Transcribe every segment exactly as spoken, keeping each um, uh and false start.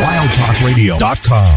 wild talk radio dot com.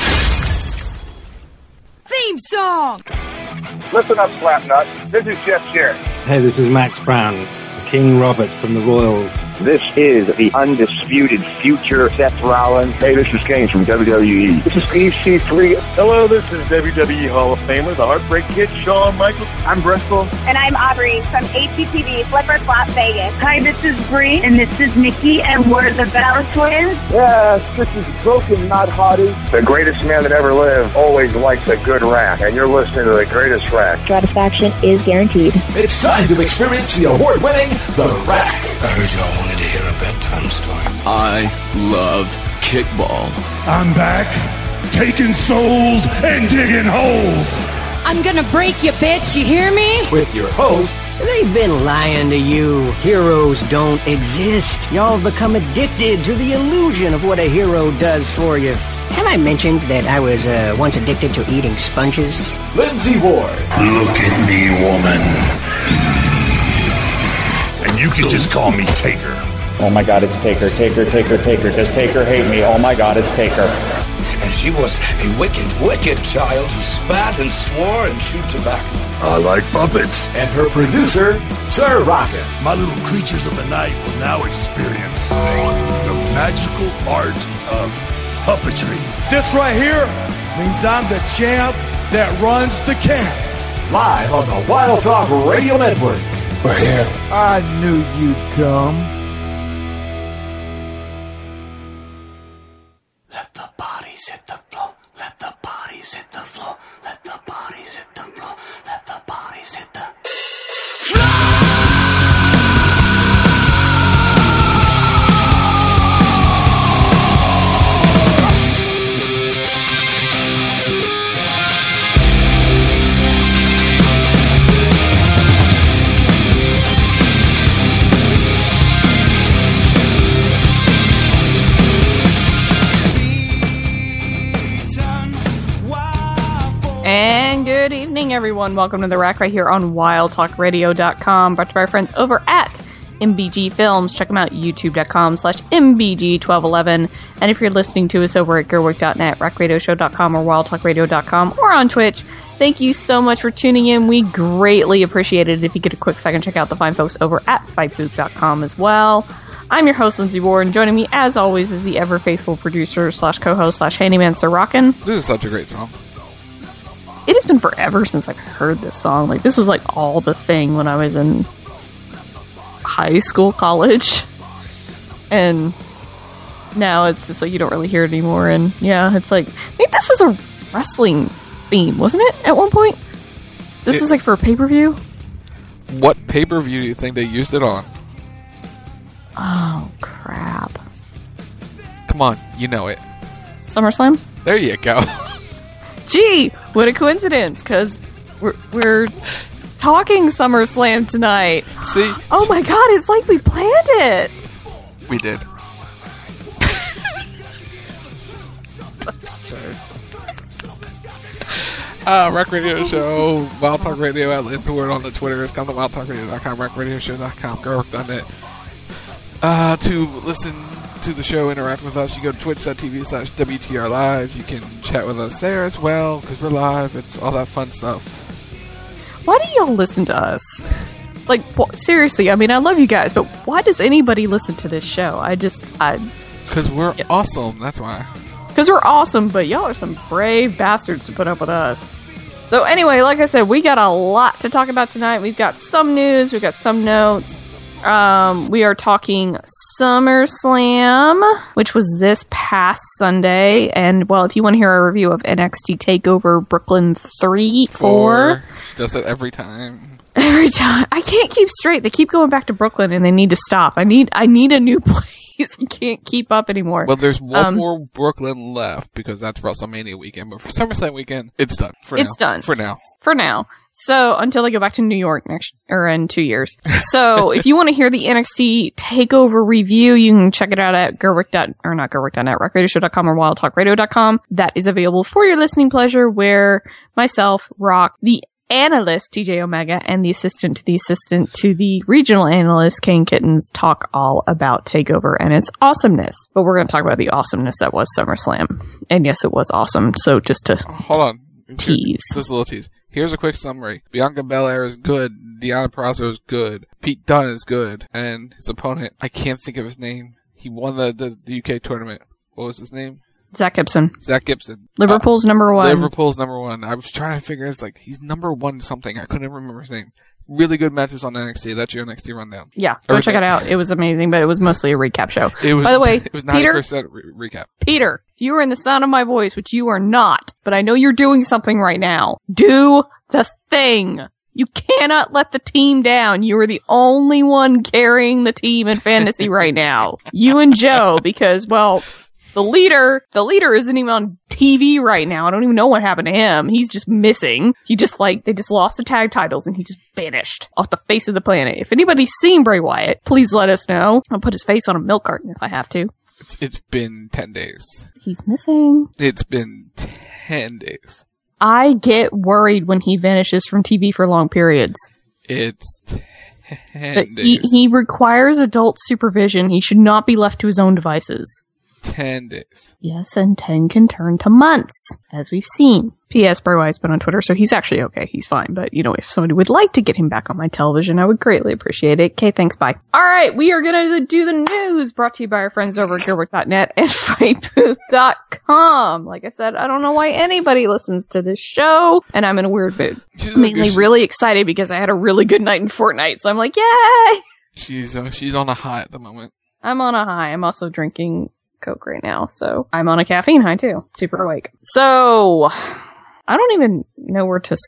Theme song! Listen up, Slapnut. This is Jeff Jarrett. Hey, this is Max Brown, King Robert from the Royals. This is the undisputed future Seth Rollins. Hey, this is Kane from W W E. This is E C three. Hello, this is W W E Hall of Famer, the Heartbreak Kid, Shawn Michaels. I'm Bristol. And I'm Aubrey from H G T V, Flippers, Las Vegas. Hi, this is Bree, and this is Nikki, and we're the Bella Twins. Yes, this is Broken, not Hottie. The greatest man that ever lived always likes a good rack, and you're listening to the greatest rack. Satisfaction is guaranteed. It's time to experience the award-winning The Rack. I heard y'all wanted to hear a bedtime story. I love kickball. I'm back, taking souls and digging holes. I'm gonna break you, bitch, you hear me? With your host, they've been lying to you. Heroes don't exist. Y'all become addicted to the illusion of what a hero does for you. Have I mentioned that I was uh, once addicted to eating sponges? Lindsay Ward. Look at me, woman. And you can just call me Taker. Oh my God, it's Taker, Taker, Taker, Taker. Does Taker hate me? Oh my God, it's Taker. And she was a wicked, wicked child who spat and swore and chewed tobacco. I like puppets. And her producer, Sir Rocket. My little creatures of the night will now experience the magical art of puppetry. This right here means I'm the champ that runs the camp. Live on the Wild Talk Radio Network. We're here. I knew you'd come. Let the bodies hit the floor. Let the bodies hit the floor. Let the bodies hit the floor. Let the bodies hit the floor. And good evening, everyone. Welcome to The Rack right here on wild talk radio dot com, brought to you by our friends over at M B G Films. Check them out, youtube dot com slash M B G twelve eleven. And if you're listening to us over at gerwick dot net, rack radio show dot com, or wild talk radio dot com, or on Twitch, thank you so much for tuning in. We greatly appreciate it. If you get a quick second, check out the fine folks over at fight boot dot com as well. I'm your host, Lindsay Ward, and joining me, as always, is the ever-faithful producer slash co-host slash handyman, Sir Rockin'. This is such a great song. It has been forever since I've heard this song. Like, this was like all the thing when I was in high school, college. And now it's just like you don't really hear it anymore. And yeah, it's like, I think this was a wrestling theme, wasn't it, at one point? This it, was like for a pay-per-view? What pay-per-view do you think they used it on? Oh, crap. Come on, you know it. SummerSlam? There you go. Gee, what a coincidence, because we're, we're talking SummerSlam tonight. See? Oh my god, it's like we planned it. We did. uh, Rack Radio Show, Wild Talk Radio at Lindsay Ward on the Twitters. Come to wild talk radio dot com, rack radio show dot com, gerwick dot net. Uh, to listen to the show, interact with us, you go to twitch dot t v slash W T R live. You can chat with us there as well, because we're live. It's all that fun stuff. Why do y'all listen to us? Like, wh- seriously, I mean, I love you guys, but why does anybody listen to this show? I just, I... Because we're yeah. awesome, that's why. Because we're awesome, but y'all are some brave bastards to put up with us. So anyway, like I said, we got a lot to talk about tonight. We've got some news, we've got some notes. Um, we are talking SummerSlam, which was this past Sunday. And, well, if you want to hear a review of N X T TakeOver Brooklyn three, four. Does it every time. Every time. I can't keep straight. They keep going back to Brooklyn and they need to stop. I need, I need a new place. I can't keep up anymore. Well, there's one um, more Brooklyn left because that's WrestleMania weekend. But for SummerSlam weekend, it's done. For it's now. done. For now. For now. So, until I go back to New York next, or in two years. So, if you want to hear the N X T TakeOver review, you can check it out at gerwick. Or not gerwick dot net, rack radio show dot com or wild talk radio dot com. That is available for your listening pleasure, where myself, Rock, the analyst, T J Omega, and the assistant to the assistant to the regional analyst, Kane Kittens, talk all about TakeOver and its awesomeness. But we're going to talk about the awesomeness that was SummerSlam. And yes, it was awesome. So just to Hold on. tease. Just a little tease. Here's a quick summary. Bianca Belair is good. Deonna Purrazzo is good. Pete Dunne is good. And his opponent, I can't think of his name. He won the, the, the U K tournament. What was his name? Zach Gibson. Zach Gibson. Liverpool's uh, number one. Liverpool's number one. I was trying to figure it's like, he's number one something. I couldn't remember his name. Really good matches on N X T. That's your N X T rundown. Yeah, go Everything. check it out. It was amazing, but it was mostly a recap show. It was, By the way, it was ninety percent Peter, re- recap. Peter, if you are in the sound of my voice, which you are not, but I know you're doing something right now, do the thing. You cannot let the team down. You are the only one carrying the team in fantasy right now. You and Joe, because, well, the leader, the leader isn't even on T V right now. I don't even know what happened to him. He's just missing. He just like, they just lost the tag titles and he just vanished off the face of the planet. If anybody's seen Bray Wyatt, please let us know. I'll put his face on a milk carton if I have to. It's, it's been ten days. He's missing. It's been ten days. I get worried when he vanishes from T V for long periods. It's ten but days. He, he requires adult supervision. He should not be left to his own devices. Ten days. Yes, and ten can turn to months, as we've seen. P S. Bray Wyatt's been on Twitter, so he's actually okay. He's fine. But, you know, if somebody would like to get him back on my television, I would greatly appreciate it. Okay, thanks, bye. All right, we are going to do the news, brought to you by our friends over at Gearwork dot net and Fight Booth dot com. Like I said, I don't know why anybody listens to this show, and I'm in a weird mood. I'm mainly really excited because I had a really good night in Fortnite, so I'm like, yay! She's, uh, she's on a high at the moment. I'm on a high. I'm also drinking Coke right now, so I'm on a caffeine high too. Super awake. So, I don't even know where to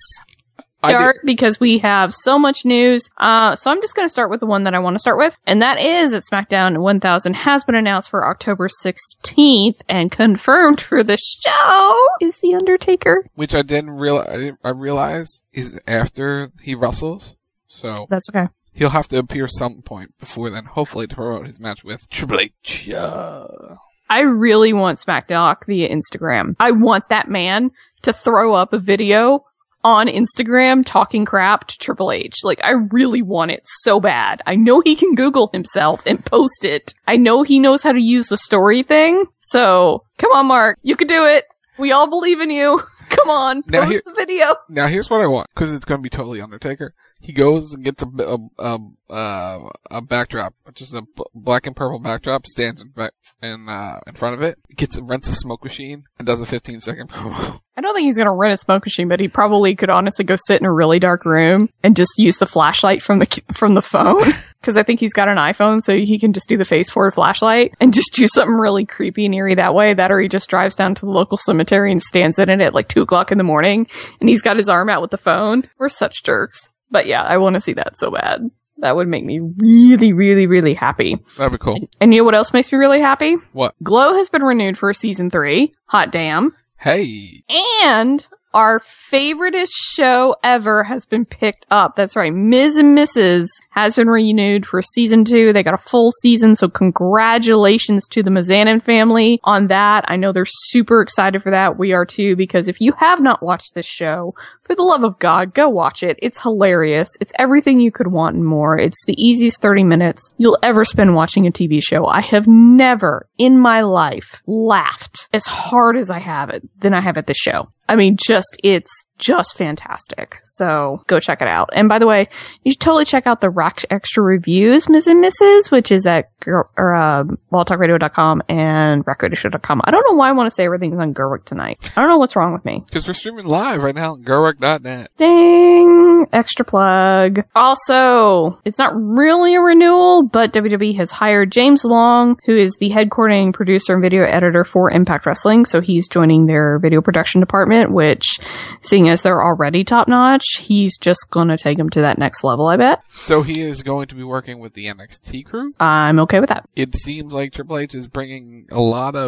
start because we have so much news. Uh, so I'm just going to start with the one that I want to start with, and that is that SmackDown one thousand has been announced for October sixteenth and confirmed for the show is The Undertaker. Which I didn't realize, I, didn't, I realized is after he wrestles, so. That's okay. He'll have to appear some point before then, hopefully to promote his match with Triple H. Uh. I really want SmackDown via Instagram. I want that man to throw up a video on Instagram talking crap to Triple H. Like, I really want it so bad. I know he can Google himself and post it. I know he knows how to use the story thing. So, come on, Mark. You can do it. We all believe in you. Come on, post here, the video. Now, here's what I want, because it's going to be totally Undertaker. He goes and gets a, a, a, a, a backdrop, which is a b- black and purple backdrop, stands in, back, in, uh, in front of it, gets rents a smoke machine, and does a fifteen second promo. I don't think he's going to rent a smoke machine, but he probably could honestly go sit in a really dark room and just use the flashlight from the from the phone. Because I think he's got an iPhone, so he can just do the face forward flashlight and just do something really creepy and eerie that way. That or he just drives down to the local cemetery and stands in it at like two o'clock in the morning, and he's got his arm out with the phone. We're such jerks. But yeah, I want to see that so bad. That would make me really, really, really happy. That'd be cool. And, and you know what else makes me really happy? What? Glow has been renewed for season three. Hot damn. Hey. And our favoriteest show ever has been picked up. That's right. Miz and Missus has been renewed for season two. They got a full season, so congratulations to the Mizanin family on that. I know they're super excited for that. We are too, because if you have not watched this show, for the love of God, go watch it. It's hilarious. It's everything you could want and more. It's the easiest thirty minutes you'll ever spend watching a T V show. I have never in my life laughed as hard as I have it than I have at this show. I mean, just, it's just fantastic. So go check it out. And by the way, you should totally check out the Rack Extra Reviews, Miz and Missus, which is at or, uh, wild talk radio dot com and rack radio show dot com. I don't know why I want to say everything's on Gerwick tonight. I don't know what's wrong with me. Because we're streaming live right now on Gerwick dot net. Ding! Extra plug. Also, it's not really a renewal, but W W E has hired James Long, who is the head coordinating producer and video editor for Impact Wrestling. So he's joining their video production department, which, seeing as they're already top-notch, he's just going to take them to that next level, I bet. So he is going to be working with the N X T crew? I'm okay with that. It seems like Triple H is bringing a lot of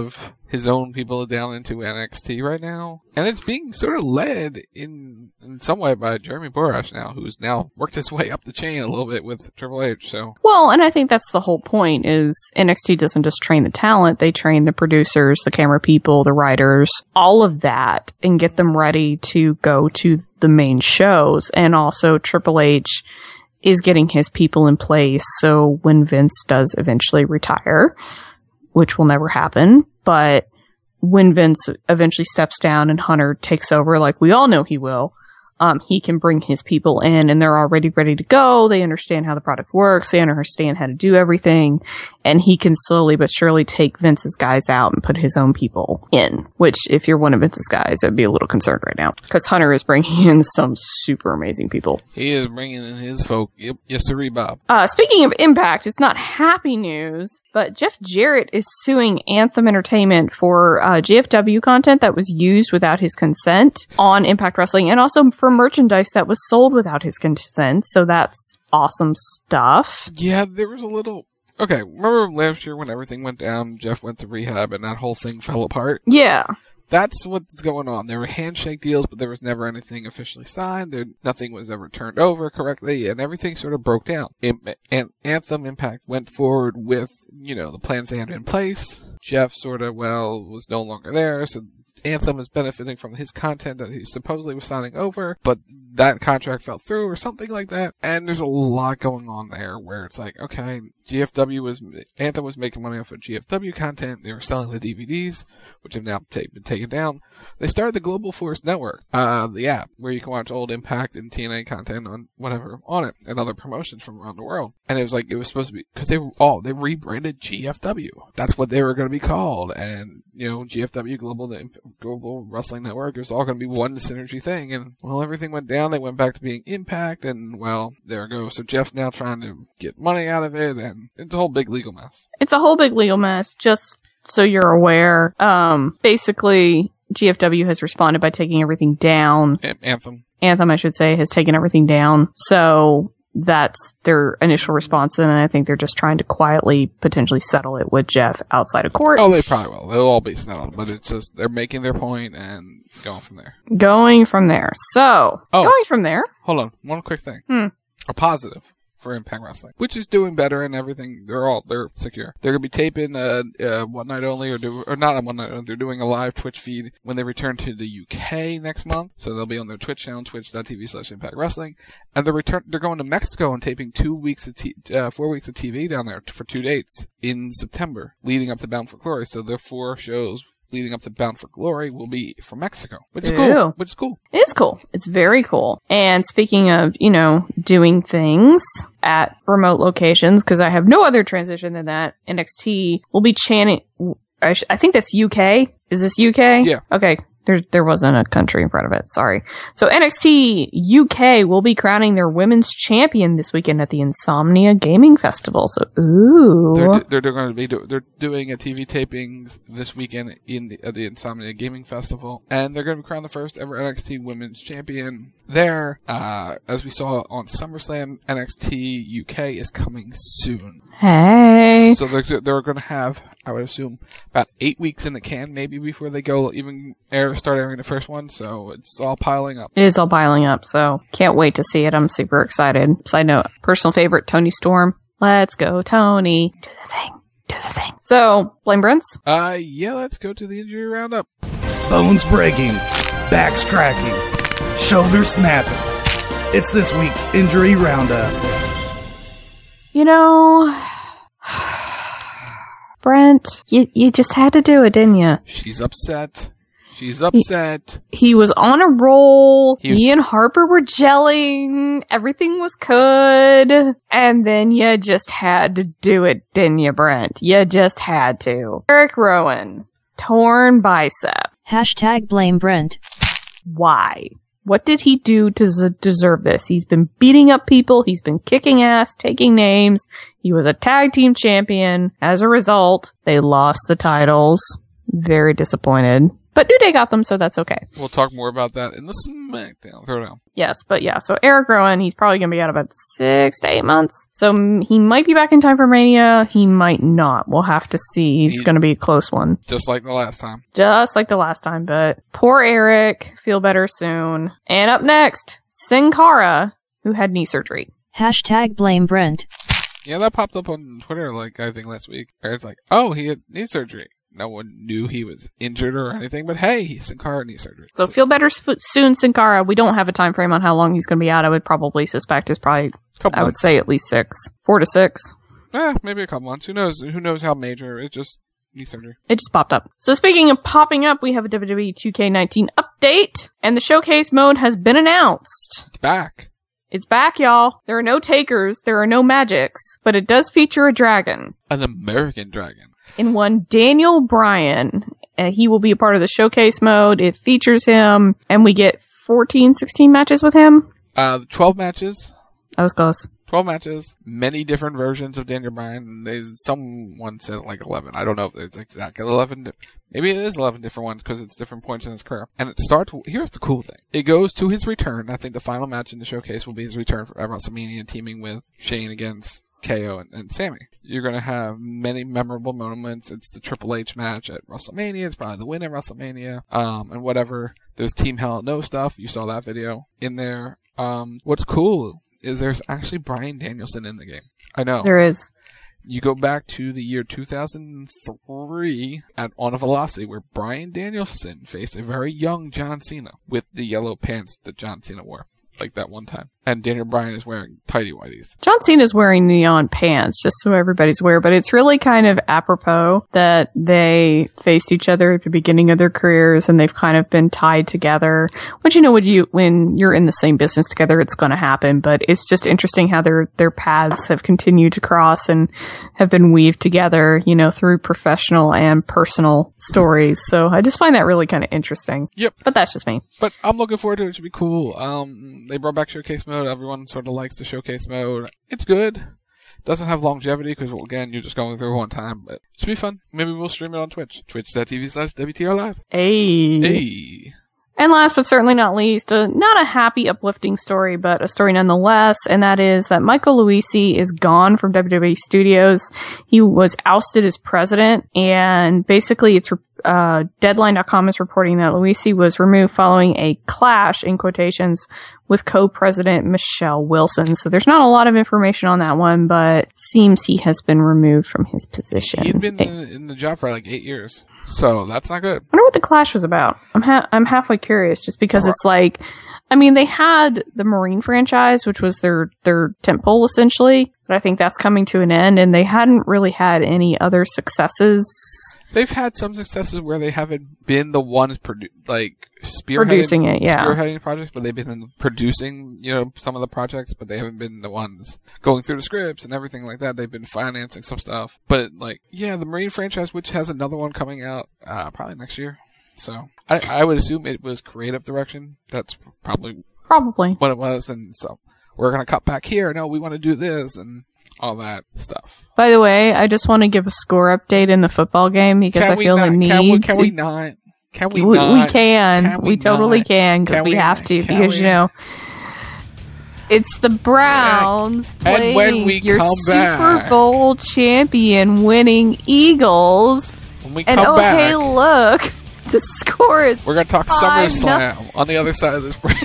his own people down into N X T right now. And it's being sort of led in in some way by Jeremy Borash now, who's now worked his way up the chain a little bit with Triple H. So Well, and I think that's the whole point is N X T doesn't just train the talent, they train the producers, the camera people, the writers, all of that, and get them ready to go to the main shows. And also Triple H is getting his people in place so when Vince does eventually retire, which will never happen, but when Vince eventually steps down and Hunter takes over, like we all know he will, um, he can bring his people in and they're already ready to go. They understand how the product works. They understand how to do everything. And he can slowly but surely take Vince's guys out and put his own people in, which if you're one of Vince's guys, I'd be a little concerned right now because Hunter is bringing in some super amazing people. He is bringing in his folk. Yep. Yes, sir, Bob. Uh, speaking of Impact, it's not happy news, but Jeff Jarrett is suing Anthem Entertainment for uh, G F W content that was used without his consent on Impact Wrestling and also for merchandise that was sold without his consent. So that's awesome stuff. Yeah, there was a little... Okay, remember last year when everything went down, Jeff went to rehab and that whole thing fell apart? Yeah. That's what's going on. There were handshake deals, but there was never anything officially signed. There, nothing was ever turned over correctly, and everything sort of broke down. And Anthem Impact went forward with, you know, the plans they had in place. Jeff sort of, well, was no longer there, so Anthem is benefiting from his content that he supposedly was signing over, but that contract fell through or something like that. And there's a lot going on there where it's like, okay, G F W was, Anthem was making money off of G F W content. They were selling the D V Ds, which have now take, been taken down. They started the Global Force Network, uh, the app where you can watch old Impact and T N A content on whatever on it and other promotions from around the world. And it was like, it was supposed to be, cause they were all, they rebranded G F W. That's what they were going to be called. And, you know, G F W Global, Global Wrestling Network, it was all going to be one synergy thing. And, well, everything went down. They went back to being Impact and, well, there it goes. So Jeff's now trying to get money out of it and it's a whole big legal mess. It's a whole big legal mess, just so you're aware. Um, basically, G F W has responded by taking everything down. Anthem. Anthem, I should say, has taken everything down. So that's their initial response, and I think they're just trying to quietly potentially settle it with Jeff outside of court. Oh, they probably will. They'll all be settled, but it's just they're making their point and going from there. Going from there. So, oh, going from there. Hold on. One quick thing. Hmm. A positive for Impact Wrestling, which is doing better and everything. They're all, they're secure. They're going to be taping, uh, uh, One Night Only or do, or not a One Night Only. They're doing a live Twitch feed when they return to the U K next month. So they'll be on their Twitch channel, twitch.tv slash Impact Wrestling. And they're return, they're going to Mexico and taping two weeks of t- uh, four weeks of T V down there for two dates in September, leading up to Bound for Glory. So their four shows leading up to Bound for Glory will be from Mexico, which is Ew. cool. Which is cool. It is cool. It's very cool. And speaking of, you know, doing things at remote locations, because I have no other transition than that, N X T will be chanting. I, sh- I think that's U K. Is this U K? Yeah. Okay. There, there wasn't a country in front of it. Sorry. So N X T U K will be crowning their women's champion this weekend at the Insomnia Gaming Festival. So, ooh. They're, they're, they're going to be, do, they're doing a T V taping this weekend in the, at the Insomnia Gaming Festival. And they're going to be crowning the first ever N X T women's champion there. Uh, as we saw on SummerSlam, N X T U K is coming soon. Hey. So they're, they're going to have, I would assume, about eight weeks in the can, maybe before they go even air, start airing the first one. So it's all piling up. It is all piling up. So can't wait to see it. I'm super excited. Side note, personal favorite, Tony Storm. Let's go, Tony. Do the thing. Do the thing. So, blame Brents? Uh, yeah, let's go to the injury roundup. Bones breaking, backs cracking, shoulders snapping. It's this week's injury roundup. You know, Brent, you you just had to do it, didn't you? She's upset. She's upset. He, he was on a roll. He was, Me and Harper were gelling. Everything was good. And then you just had to do it, didn't you, Brent? You just had to. Eric Rowan, torn bicep. Hashtag blame Brent. Why? What did he do to z- deserve this? He's been beating up people. He's been kicking ass, taking names. He was a tag team champion. As a result, they lost the titles. Very disappointed. But New Day got them, so that's okay. We'll talk more about that in the SmackDown Throwdown. Yes, but yeah, so Eric Rowan, he's probably going to be out about six to eight months. So m- he might be back in time for Mania. He might not. We'll have to see. He's he, going to be a close one. Just like the last time. Just like the last time, but poor Eric. Feel better soon. And up next, Sin Cara, who had knee surgery. Hashtag blame Brent. Yeah, that popped up on Twitter, like, I think last week. It's like, oh, he had knee surgery. No one knew he was injured or anything, but hey, Sin Cara knee surgery. So feel better soon, Sin Cara. We don't have a time frame on how long he's going to be out. I would probably suspect it's probably, couple I months. would say at least six. Four to six. Eh, maybe a couple months. Who knows? Who knows how major? It's just knee surgery. It just popped up. So speaking of popping up, we have a W W E two K nineteen update, and the showcase mode has been announced. It's back. It's back, y'all. There are no takers, there are no magics, but it does feature a dragon. An American dragon. In one Daniel Bryan. Uh, he will be a part of the showcase mode. It features him, and we get fourteen, sixteen matches with him. Uh, twelve matches. That was close. twelve matches. Many different versions of Daniel Bryan. They, someone said like eleven. I don't know if it's exactly eleven. Maybe it is eleven different ones because it's different points in his career. And it starts, here's the cool thing. It goes to his return. I think the final match in the showcase will be his return for WrestleMania, teaming with Shane against K O and, and Sammy. You're going to have many memorable moments. It's the Triple H match at WrestleMania. It's probably the win at WrestleMania. Um, and whatever. There's Team Hell No stuff. You saw that video in there. Um, what's cool is there's actually Bryan Danielson in the game. I know. There is. You go back to the year two thousand three at On a Velocity where Bryan Danielson faced a very young John Cena with the yellow pants that John Cena wore. Like that one time. And Daniel Bryan is wearing tighty whities. John Cena's wearing neon pants, just so everybody's aware, but it's really kind of apropos that they faced each other at the beginning of their careers and they've kind of been tied together. Which, you know, when, you, when you're in the same business together, it's going to happen, but it's just interesting how their, their paths have continued to cross and have been weaved together, you know, through professional and personal stories. So I just find that really kind of interesting. Yep. But that's just me. But I'm looking forward to it. It should be cool. Um, they brought back Showcase Mode. Everyone sort of likes the Showcase Mode. It's good. Doesn't have longevity because, well, again, you're just going through one time, but it should be fun. Maybe we'll stream it on Twitch. Twitch.tv slash WTR Live. Hey. Hey. And last but certainly not least, uh, not a happy, uplifting story, but a story nonetheless, and that is that Michael Luisi is gone from W W E Studios. He was ousted as president, and basically it's uh, Deadline dot com is reporting that Luisi was removed following a clash, in quotations, with co-president Michelle Wilson. So there's not a lot of information on that one, but seems he has been removed from his position. He'd been in, in the job for like eight years, so that's not good. I wonder what the clash was about. I'm ha- I'm halfway curious, just because it's like, I mean, they had the Marine franchise, which was their their tentpole essentially, but I think that's coming to an end, and they hadn't really had any other successes. They've had some successes where they haven't been the ones produ- like spearheading, producing it, yeah, spearheading projects, but they've been producing, you know, some of the projects, but they haven't been the ones going through the scripts and everything like that. They've been financing some stuff, but like, yeah, the Marine franchise, which has another one coming out uh, probably next year. So I, I would assume it was creative direction. That's probably probably what it was, and so we're gonna cut back here. No, we want to do this and all that stuff. By the way, I just want to give a score update in the football game because can I feel not, the need. Can we, can to, we not? Can we, we not? We can. can we, we totally not? can because we, we have to because we? you know it's the Browns and playing when we your come Super back, Bowl champion winning Eagles. When we and come oh back, hey look, the score is we're gonna talk SummerSlam on the other side of this break.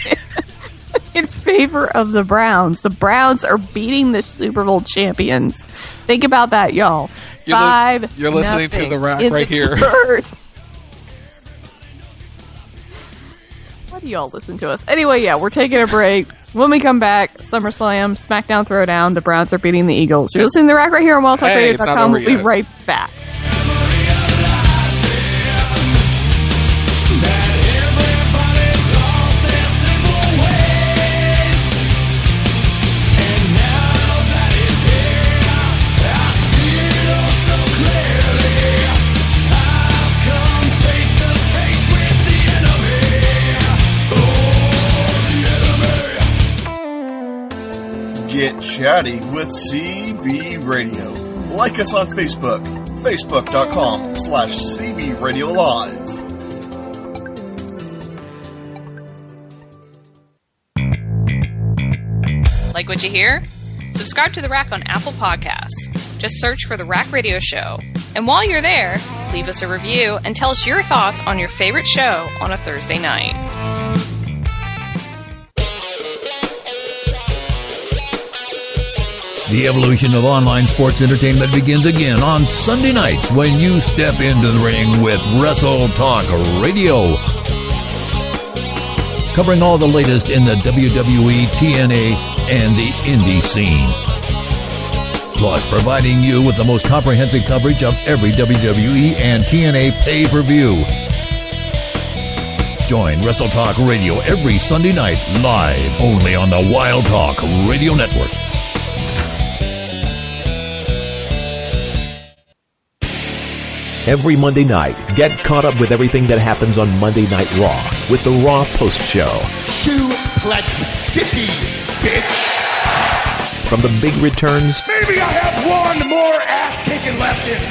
In favor of the Browns. The Browns are beating the Super Bowl champions. Think about that, y'all. You're Five. Li- you're listening to The Rack right here. Why do y'all listen to us? Anyway, yeah, we're taking a break. When we come back, SummerSlam, SmackDown Throwdown, the Browns are beating the Eagles. You're listening to The Rack right here on wild talk radio dot com. We'll be right back. Get chatty with C B Radio. Like us on Facebook, facebook dot com slash C B Radio Live. Like what you hear? Subscribe to The Rack on Apple Podcasts. Just search for The Rack Radio Show. And while you're there, leave us a review and tell us your thoughts on your favorite show on a Thursday night. The evolution of online sports entertainment begins again on Sunday nights when you step into the ring with Wrestle Talk Radio. Covering all the latest in the W W E, T N A, and the indie scene. Plus, providing you with the most comprehensive coverage of every W W E and T N A pay-per-view. Join Wrestle Talk Radio every Sunday night, live, only on the Wild Talk Radio Network. Every Monday night, get caught up with everything that happens on Monday Night Raw with the Raw Post Show. Suplex City, bitch! From the big returns... Maybe I have one more ass-kicking left in me.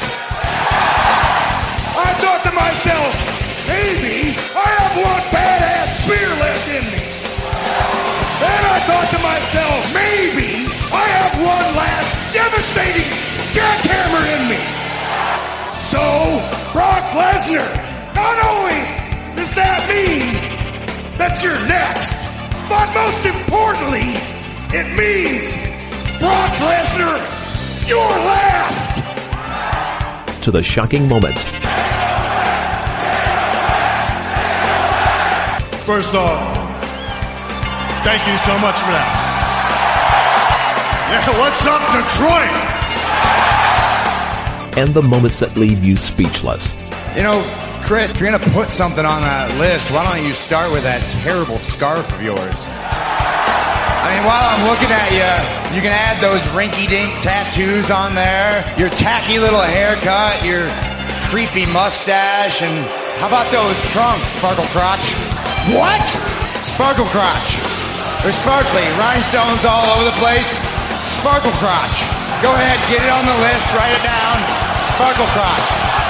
I thought to myself, maybe I have one badass spear left in me. Then I thought to myself, maybe I have one last devastating jackhammer in me. So, Brock Lesnar, not only does that mean that you're next, but most importantly, it means, Brock Lesnar, you're last! To the shocking moments. First off, thank you so much for that. Yeah, what's up, Detroit? And the moments that leave you speechless. You know, Chris, if you're going to put something on that list, why don't you start with that terrible scarf of yours? I mean, while I'm looking at you, you can add those rinky-dink tattoos on there, your tacky little haircut, your creepy mustache, and how about those trunks, Sparkle Crotch? What? Sparkle Crotch. They're sparkly, rhinestones all over the place. Sparkle Crotch. Go ahead, get it on the list, write it down. Sparkle Crotch.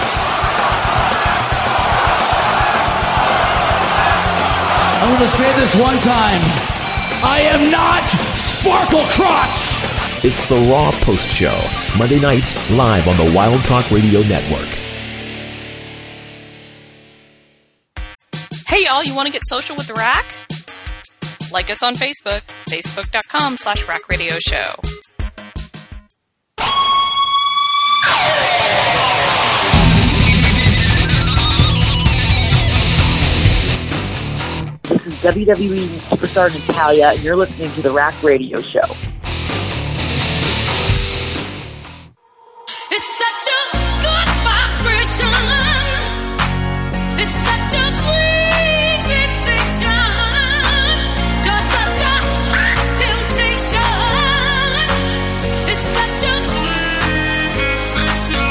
I'm going to say this one time. I am not Sparkle Crotch! It's the Raw Post Show, Monday nights, live on the Wild Talk Radio Network. Hey y'all, you want to get social with The Rack? Like us on Facebook, facebook.com slash Rack Radio Show. This is W W E Superstar Natalia, and you're listening to The Rack Radio Show. It's such a good vibration. It's such a sweet sensation. You're such a hot temptation. It's such a sweet sensation.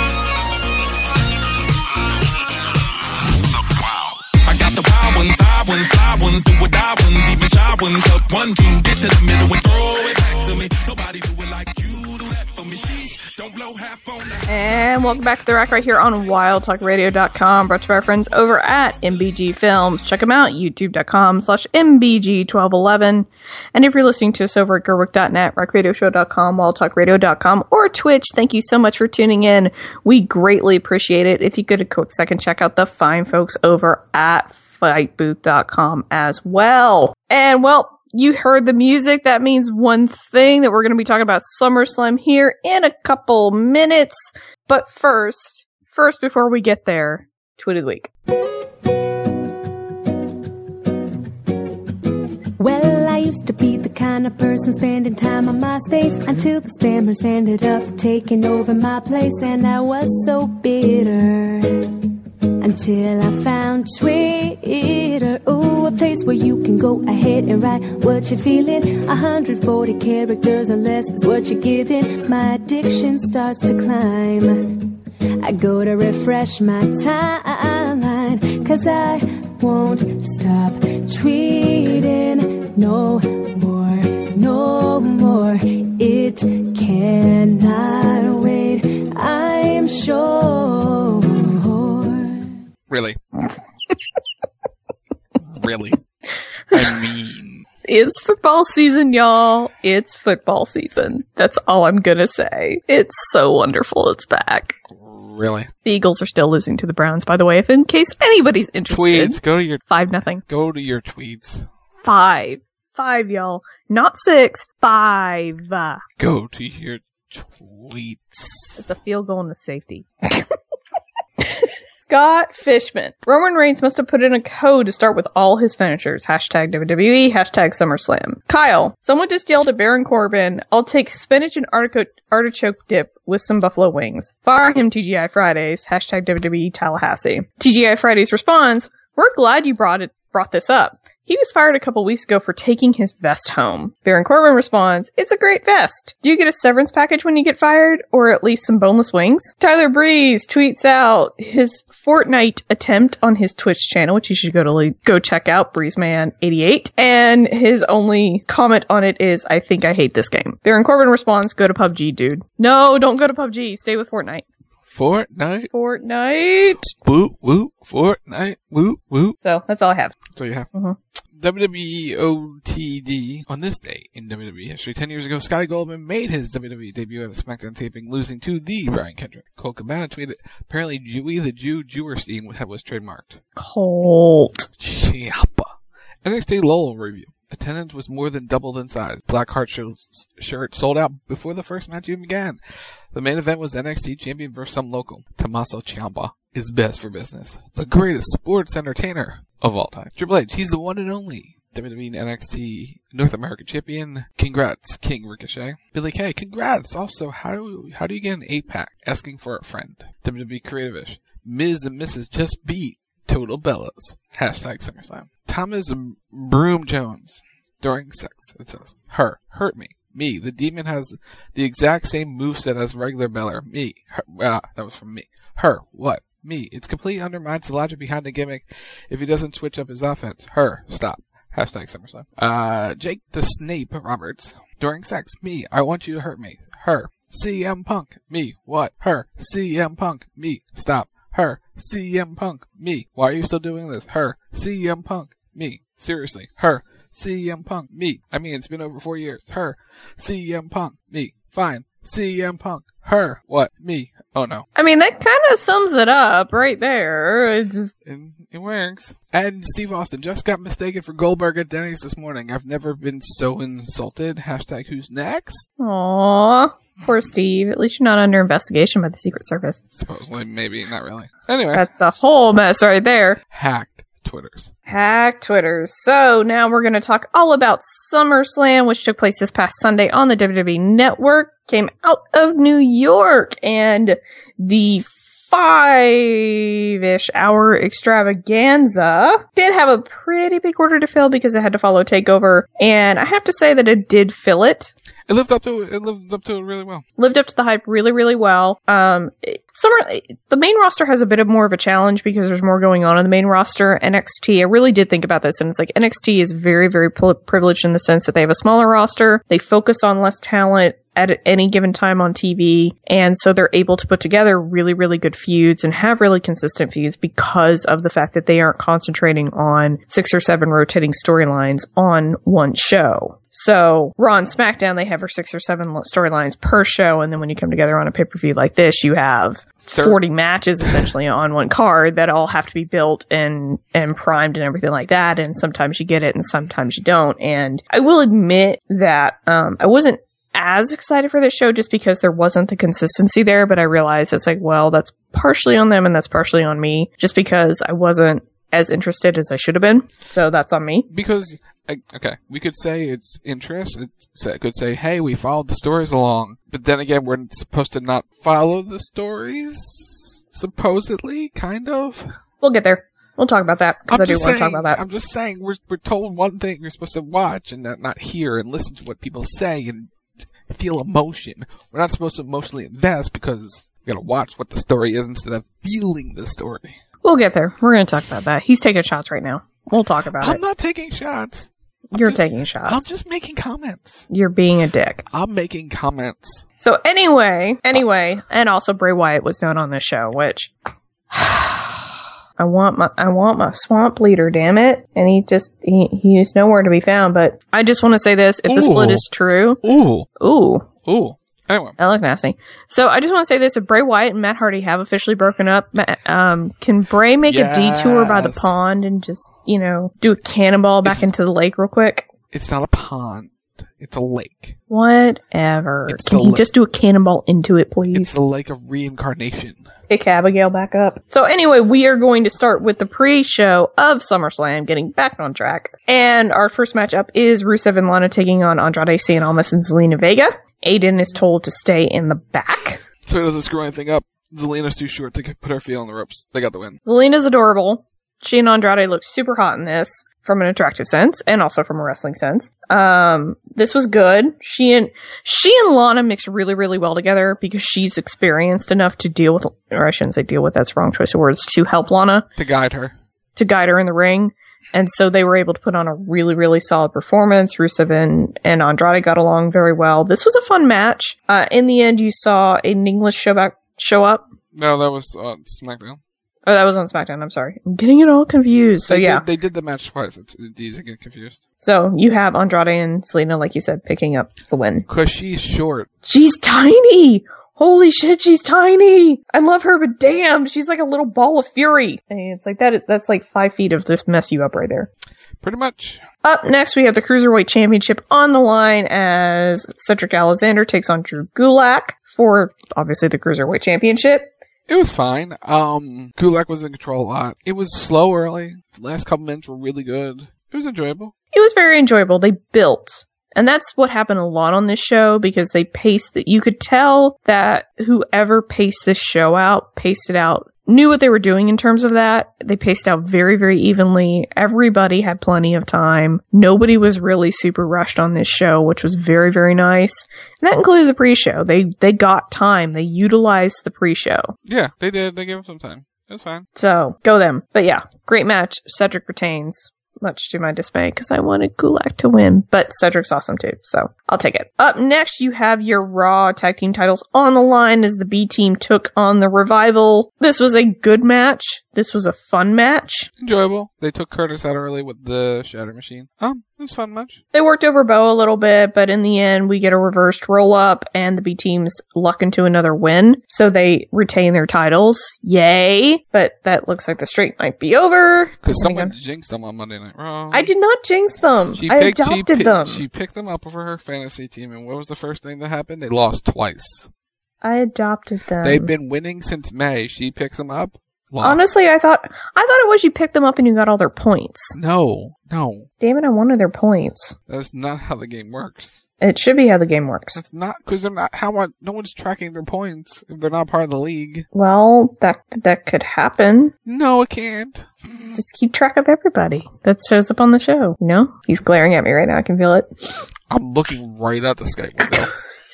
Wow. I got the wild ones, I ones, fly ones, do what I ones, even shy ones. Up one, two, get to the middle and throw it back to me. Nobody do it like you do that for me. Sheesh, don't blow half on that. And welcome back to The Rack right here on wild talk radio dot com, brought to you by our friends over at M B G Films. Check them out, youtube.com slash MBG1211. And if you're listening to us over at gerwick dot net, rack radio show dot com, wild talk radio dot com, or Twitch, thank you so much for tuning in. We greatly appreciate it. If you could a quick second, check out the fine folks over at fight booth dot com as well. And well, you heard the music. That means one thing, that we're going to be talking about SummerSlam here in a couple minutes. But first, first before we get there, Tweet of the Week. Well, I used to be the kind of person spending time on MySpace until the spammers ended up taking over my place, and I was so bitter until I found Twitter. Ooh, a place where you can go ahead and write what you're feeling. one hundred forty characters or less is what you're giving. My addiction starts to climb. I go to refresh my timeline, 'cause I won't stop tweeting no more, no more. It cannot wait, I'm sure. Really? Really? I mean... It's football season, y'all. It's football season. That's all I'm gonna say. It's so wonderful it's back. Really? The Eagles are still losing to the Browns, by the way, if in case anybody's interested. Tweets, go to your... Five nothing. Go to your tweets. Five. Five, y'all. Not six. Five. Go to your tweets. It's a field goal and a safety. Scott Fishman. Roman Reigns must have put in a code to start with all his finishers. Hashtag W W E. Hashtag SummerSlam. Kyle. Someone just yelled at Baron Corbin, I'll take spinach and artichoke, artichoke dip with some buffalo wings. Fire him, T G I Fridays. Hashtag W W E Tallahassee. T G I Fridays responds, we're glad you brought it. brought this up. He was fired a couple weeks ago for taking his vest home. Baron Corbin responds, it's a great vest. Do you get a severance package when you get fired? Or at least some boneless wings? Tyler Breeze tweets out his Fortnite attempt on his Twitch channel, which you should go to go check out, Breezeman eighty-eight. And his only comment on it is, I think I hate this game. Baron Corbin responds, go to P U B G, dude. No, don't go to P U B G. Stay with Fortnite. Fortnite. Fortnite. Woo, woo. Fortnite. Woo, woo. So, that's all I have. That's all you have. Mm-hmm. W W E O T D. On this day in W W E history, ten years ago, Scotty Goldman made his W W E debut at a SmackDown taping, losing to the Brian Kendrick. Colt Cabana tweeted, apparently Jewy the Jew Jewerstein was trademarked. Colt. Chiappa. N X T Lowell review. Attendance was more than doubled in size. Blackheart shirt sold out before the first match even began. The main event was N X T champion versus some local. Tommaso Ciampa is best for business. The greatest sports entertainer of all time. Triple H, he's the one and only W W E N X T North American champion. Congrats, King Ricochet. Billy Kay, congrats. Also, how do how do you get an eight pack? Asking for a friend. W W E Creative-ish. Miz and Missus just beat Total Bellas. Hashtag SummerSlam. Thomas Broom Jones. During sex, it says, her, hurt me. Me, the demon has the exact same moveset as regular Beller. Me, her, ah, that was from me. Her, what? Me, it's completely undermines the logic behind the gimmick if he doesn't switch up his offense. Her, stop. Hashtag SummerSlam. Uh, Jake the Snape Roberts. During sex, me, I want you to hurt me. Her, C M Punk. Me, what? Her, C M Punk. Me, stop. Her, C M Punk. Me, why are you still doing this? Her, C M Punk. Me, seriously. Her, C M Punk. Me, I mean, it's been over four years. Her, C M Punk. Me, fine. C M Punk. Her, what? Me. Oh no. I mean, that kind of sums it up right there. It just... It, it works. And Steve Austin just got mistaken for Goldberg at Denny's this morning. I've never been so insulted. Hashtag who's next? Aww. Poor Steve. At least you're not under investigation by the Secret Service. Supposedly, maybe, not really. Anyway. That's a whole mess right there. Hacked Twitters. Hack Twitters. So now we're going to talk all about SummerSlam, which took place this past Sunday on the W W E Network. Came out of New York, and the five-ish hour extravaganza did have a pretty big order to fill because it had to follow TakeOver, and I have to say that it did fill it. It lived up to it. It lived up to it really well. Lived up to the hype really, really well. Um, summer, the main roster has a bit of more of a challenge because there's more going on in the main roster. N X T, I really did think about this, and it's like N X T is very, very privileged in the sense that they have a smaller roster. They focus on less talent at any given time on T V, and so they're able to put together really, really good feuds and have really consistent feuds because of the fact that they aren't concentrating on six or seven rotating storylines on one show. So, Raw and SmackDown, they have their six or seven storylines per show, and then when you come together on a pay-per-view like this, you have forty matches essentially on one card that all have to be built and, and primed and everything like that, and sometimes you get it and sometimes you don't. And I will admit that um, I wasn't as excited for this show just because there wasn't the consistency there, but I realized it's like, well, that's partially on them and that's partially on me just because I wasn't as interested as I should have been. So that's on me. Because, okay, we could say it's interest. It could say, hey, we followed the stories along. But then again, we're supposed to not follow the stories, supposedly, kind of. We'll get there. We'll talk about that, because I do want to talk about that. I'm just saying, we're we're told one thing you're supposed to watch and not, not hear and listen to what people say and feel emotion. We're not supposed to emotionally invest because we gotta watch what the story is instead of feeling the story. We'll get there. We're gonna talk about that. He's taking shots right now. We'll talk about I'm it. I'm not taking shots. I'm You're just, taking shots. I'm just making comments. You're being a dick. I'm making comments. So anyway, anyway, and also Bray Wyatt was not on this show, which... I want my I want my swamp leader, damn it. And he just he he's nowhere to be found. But I just want to say this: if Ooh. the split is true, Ooh, ooh, ooh. Anyway, I look nasty. So I just want to say this: if Bray Wyatt and Matt Hardy have officially broken up, um, can Bray make yes. a detour by the pond and just you know do a cannonball back it's, into the lake real quick? It's not a pond; it's a lake. Whatever. It's can he la- just do a cannonball into it, please? It's the lake of reincarnation. Pick Abigail back up. So anyway, we are going to start with the pre-show of SummerSlam, getting back on track. And our first matchup is Rusev and Lana taking on Andrade Cien Almas and Zelina Vega. Aiden is told to stay in the back. So he doesn't screw anything up. Zelina's too short to put her feet on the ropes. They got the win. Zelina's adorable. She and Andrade look super hot in this, from an attractive sense, and also from a wrestling sense. Um, this was good. She and she and Lana mix really, really well together because she's experienced enough to deal with, or I shouldn't say deal with, that's the wrong choice of words, to help Lana. To guide her. To guide her in the ring. And so they were able to put on a really, really solid performance. Rusev and, and Andrade got along very well. This was a fun match. Uh, in the end, you saw Aiden English show back, show up. No, that was on SmackDown. Oh, that was on SmackDown. I'm sorry. I'm getting it all confused. So, they yeah. Did, they did the match twice. It's, it's easy to get confused. So, you have Andrade and Zelina, like you said, picking up the win. Because she's short. She's tiny! Holy shit, she's tiny! I love her, but damn, she's like a little ball of fury. I mean, it's like that. That's like five feet of just mess you up right there. Pretty much. Up next, we have the Cruiserweight Championship on the line as Cedric Alexander takes on Drew Gulak for, obviously, the Cruiserweight Championship. It was fine. Um, Gulak was in control a lot. It was slow early. The last couple minutes were really good. It was enjoyable. It was very enjoyable. They built. And that's what happened a lot on this show because they paced it. You could tell that whoever paced this show out, paced it out, knew what they were doing in terms of that. They paced out very, very evenly. Everybody had plenty of time. Nobody was really super rushed on this show, which was very, very nice. And that included the pre-show. They they got time. They utilized the pre-show. Yeah, they did. They gave him some time. It was fine. So, go them. But yeah, great match. Cedric retains. Much to my dismay, because I wanted Gulak to win. But Cedric's awesome too, so I'll take it. Up next, you have your Raw Tag Team titles on the line as the B Team took on the Revival. This was a good match. This was a fun match. Enjoyable. They took Curtis out early with the Shatter Machine. Um, it was a fun match. They worked over Bo a little bit, but in the end, we get a reversed roll-up, and the B Team's luck into another win, so they retain their titles. Yay! But that looks like the streak might be over. Because someone jinxed them on Monday Night Raw. I did not jinx them. She I picked, adopted she pick, them. She picked them up for her fantasy team, and what was the first thing that happened? They lost twice. I adopted them. They've been winning since May. She picks them up. Lost. Honestly, I thought I thought it was you picked them up and you got all their points. No, no. Damn it, I wanted their points. That's not how the game works. It should be how the game works. That's not, because they're not, how, no one's tracking their points if they're not part of the league. Well, that that could happen. No, it can't. Just keep track of everybody that shows up on the show, you know? He's glaring at me right now, I can feel it. I'm looking right at the Skype window.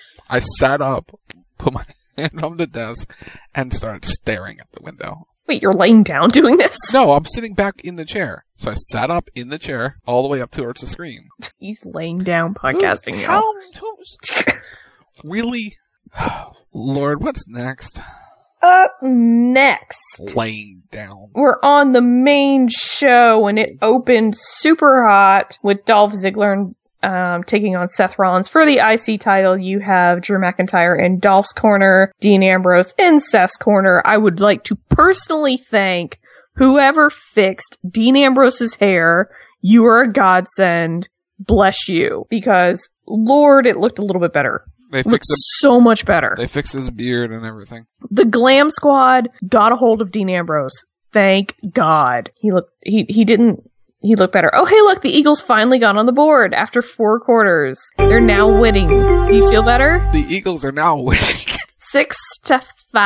I sat up, put my hand on the desk, and started staring at the window. Wait, you're laying down doing this? No, I'm sitting back in the chair. So I sat up in the chair all the way up towards the screen. He's laying down podcasting, Ooh, y'all. How? Really? Lord, what's next? Up next, laying down. We're on the main show, and it opened super hot with Dolph Ziggler and Um, taking on Seth Rollins for the I C title. You have Drew McIntyre in Dolph's corner, Dean Ambrose in Seth's corner. I would like to personally thank whoever fixed Dean Ambrose's hair. You are a godsend. Bless you. Because, Lord, it looked a little bit better. They looked fixed him, so much better. They fixed his beard and everything. The Glam Squad got a hold of Dean Ambrose. Thank God. He looked, he, he didn't, He looked better. Oh, hey, look, the Eagles finally got on the board after four quarters. They're now winning. Do you feel better? The Eagles are now winning. Six to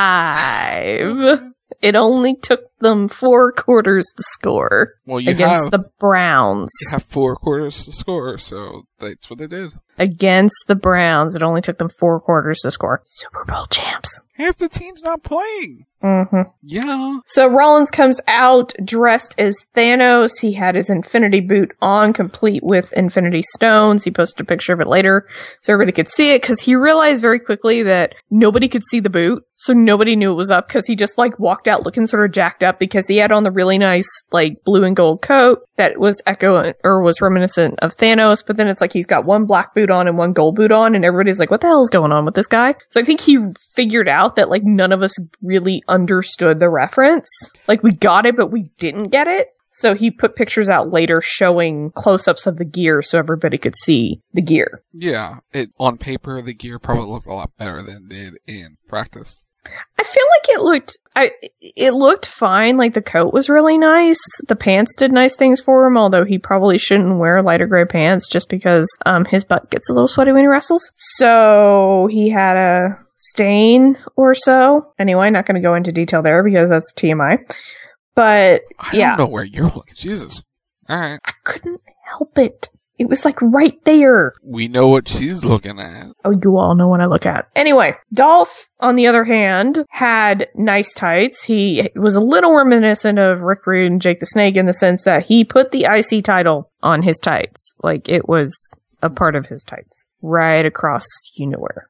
five. It only took them four quarters to score well, you against have, the Browns. You have four quarters to score, so that's what they did. against the Browns. It only took them four quarters to score. Super Bowl champs. Half the team's not playing. Mm-hmm. Yeah. So Rollins comes out dressed as Thanos. He had his Infinity boot on, complete with Infinity Stones. He posted a picture of it later so everybody could see it, because he realized very quickly that nobody could see the boot, so nobody knew it was up, because he just like walked out looking sort of jacked up, because he had on the really nice like blue and gold coat that was echo or was reminiscent of Thanos, but then it's like he's got one black boot on and one gold boot on, and everybody's like, what the hell is going on with this guy? So I think he figured out that like none of us really understood the reference. Like, we got it, but we didn't get it. So he put pictures out later showing close-ups of the gear so everybody could see the gear. Yeah. It on paper, the gear probably looked a lot better than it did in practice. I feel like it looked, I, it looked fine. Like, the coat was really nice. The pants did nice things for him, although he probably shouldn't wear lighter gray pants just because, um, his butt gets a little sweaty when he wrestles. So he had a stain or so. Anyway, not going to go into detail there because that's T M I. But, I yeah. don't know where you're looking. Jesus. Alright. I couldn't help it. It was like right there. We know what she's looking at. Oh, you all know what I look at. Anyway, Dolph, on the other hand, had nice tights. He was a little reminiscent of Rick Rude and Jake the Snake in the sense that he put the I C title on his tights. Like, it was a part of his tights. Right across you know where.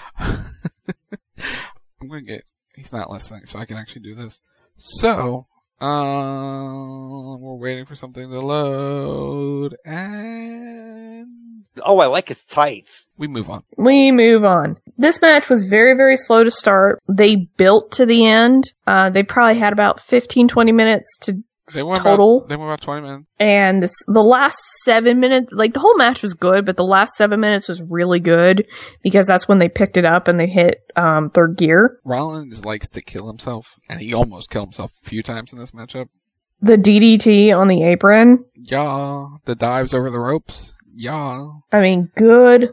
I'm gonna get... He's not listening, so I can actually do this. So... Um, we're waiting for something to load, and... Oh, I like his tights. We move on. We move on. This match was very, very slow to start. They built to the end. Uh, they probably had about fifteen, twenty minutes to they went total. About, they went about twenty minutes. And this, the last seven minutes, like the whole match was good, but the last seven minutes was really good because that's when they picked it up and they hit um, third gear. Rollins likes to kill himself, and he almost killed himself a few times in this matchup. The D D T on the apron. Yeah. The dives over the ropes. Yeah. I mean, good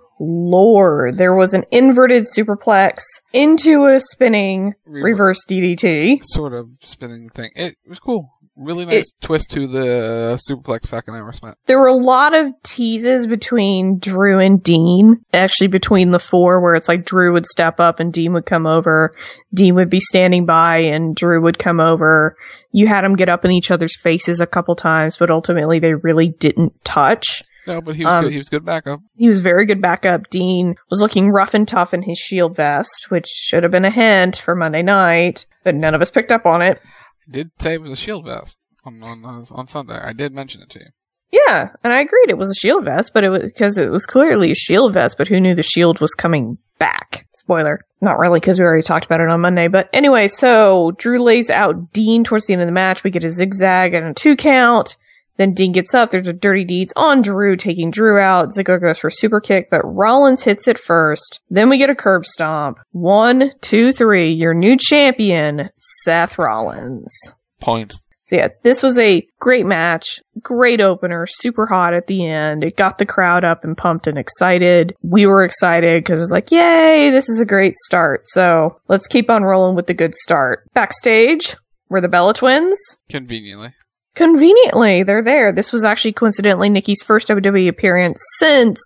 lord. There was an inverted superplex into a spinning Rever- reverse D D T. Sort of spinning thing. It was cool. Really nice it, twist to the superplex Falcon Hammer Smash. There were a lot of teases between Drew and Dean. Actually, between the four, where it's like Drew would step up and Dean would come over. Dean would be standing by and Drew would come over. You had them get up in each other's faces a couple times, but ultimately they really didn't touch. No, but he was um, good. He was good backup. He was very good backup. Dean was looking rough and tough in his shield vest, which should have been a hint for Monday night, but none of us picked up on it. I did say it was a shield vest on on, uh, on Sunday. I did mention it to you. Yeah, and I agreed it was a shield vest, but it was because it was clearly a shield vest, but who knew the shield was coming back? Spoiler. Not really, because we already talked about it on Monday. But anyway, so Drew lays out Dean towards the end of the match. We get a zigzag and a two count. Then Dean gets up. There's a Dirty Deeds on Drew, taking Drew out. Ziggler goes for a super kick, but Rollins hits it first. Then we get a curb stomp. One, two, three. Your new champion, Seth Rollins. Point. So yeah, this was a great match. Great opener. Super hot at the end. It got the crowd up and pumped and excited. We were excited because it's like, yay, this is a great start. So let's keep on rolling with the good start. Backstage were the Bella Twins. Conveniently. Conveniently, they're there. This was actually coincidentally Nikki's first W W E appearance since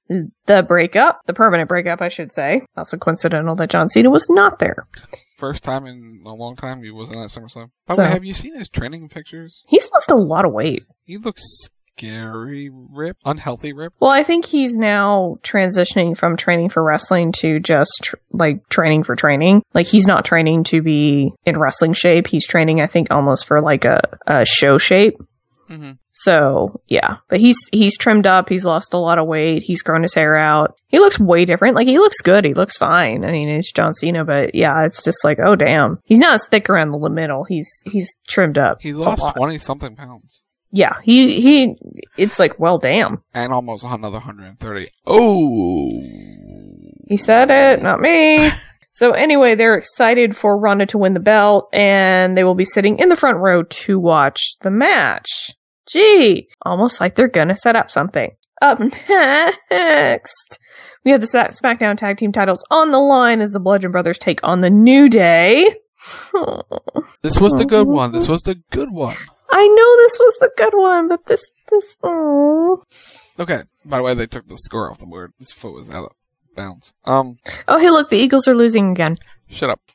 the breakup, the permanent breakup, I should say. Also coincidental that John Cena was not there. First time in a long time he wasn't at SummerSlam. By the way, have you seen his training pictures? He's lost a lot of weight. He looks scary ripped, unhealthy ripped. Well, I think he's now transitioning from training for wrestling to just tr- like training for training. Like he's not training to be in wrestling shape. He's training, I think, almost for like a, a show shape. Mm-hmm. So yeah, but he's he's trimmed up. He's lost a lot of weight. He's grown his hair out. He looks way different. Like he looks good. He looks fine. I mean, it's John Cena, but yeah, it's just like, oh damn, he's not as thick around the middle. He's he's trimmed up. He lost twenty something pounds. Yeah, he, he, it's like, well, damn. And almost another one hundred thirty. Oh! He said it, not me. So anyway, they're excited for Ronda to win the belt, and they will be sitting in the front row to watch the match. Gee, almost like they're gonna set up something. Up next, we have the SmackDown Tag Team titles on the line as the Bludgeon Brothers take on the New Day. This was the good one. This was the good one. I know this was the good one, but this, this, oh. Okay, by the way, they took the score off the board. This foot was out of bounds. Um. Oh, hey, look, the Eagles are losing again. Shut up.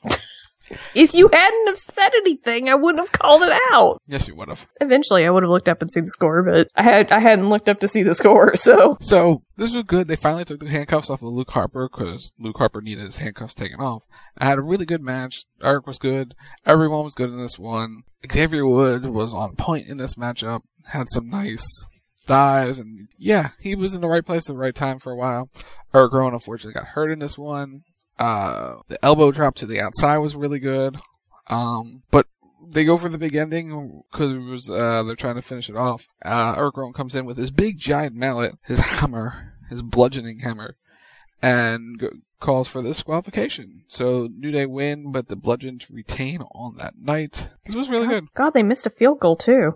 If you hadn't have said anything, I wouldn't have called it out. Yes, you would have. Eventually, I would have looked up and seen the score, but I had I hadn't looked up to see the score, so. So, this was good. They finally took the handcuffs off of Luke Harper, because Luke Harper needed his handcuffs taken off. I had a really good match. Eric was good. Everyone was good in this one. Xavier Wood was on point in this matchup. Had some nice dives, and yeah, he was in the right place at the right time for a while. Eric Rowan, unfortunately, got hurt in this one. Uh, the elbow drop to the outside was really good. Um, but they go for the big ending because it was, uh, they're trying to finish it off. Uh, Eric Rowan comes in with his big giant mallet, his hammer, his bludgeoning hammer, and go- calls for the disqualification. So New Day win, but the Bludgeons retain on that night. This was really good. God, they missed a field goal too.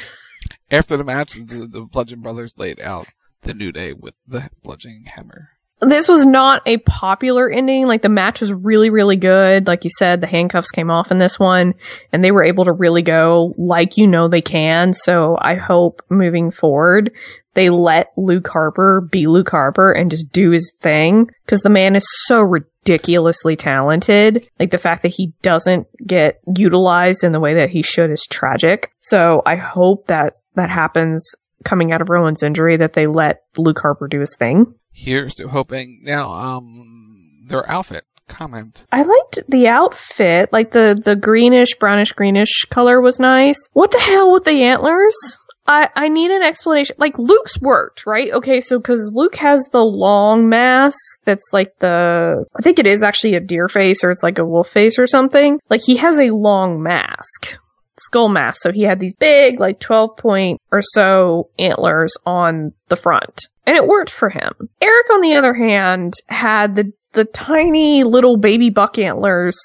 After the match, the, the Bludgeon Brothers laid out the New Day with the bludgeoning hammer. This was not a popular ending. Like, the match was really, really good. Like you said, the handcuffs came off in this one, and they were able to really go like you know they can. So I hope moving forward, they let Luke Harper be Luke Harper and just do his thing. Because the man is so ridiculously talented. Like, the fact that he doesn't get utilized in the way that he should is tragic. So I hope that that happens coming out of Rowan's injury, that they let Luke Harper do his thing. Here's to hoping. Now, um, their outfit, comment. I liked the outfit. Like, the, the greenish, brownish, greenish color was nice. What the hell with the antlers? I, I need an explanation. Like, Luke's worked, right? Okay, so, cause Luke has the long mask that's like the, I think it is actually a deer face or it's like a wolf face or something. Like, he has a long mask. Skull mask. So he had these big, like twelve point or so antlers on the front. And it worked for him. Eric, on the other hand, had the the tiny little baby buck antlers,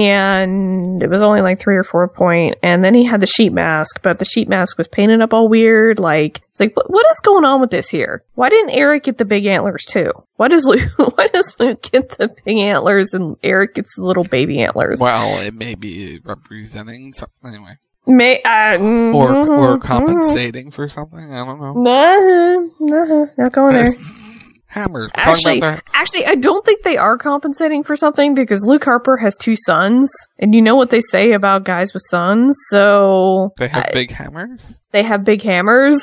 and it was only like three or four point. And then he had the sheep mask, but the sheep mask was painted up all weird. Like, it's like, what, what is going on with this here? Why didn't Eric get the big antlers too? Why does Luke? Why does Luke get the big antlers and Eric gets the little baby antlers? Well, it may be representing something anyway. May uh, mm-hmm, or or compensating mm-hmm. for something. I don't know. No, no, not going there. Hammers. Actually, actually, I don't think they are compensating for something because Luke Harper has two sons, and you know what they say about guys with sons. So they have I, big hammers. They have big hammers.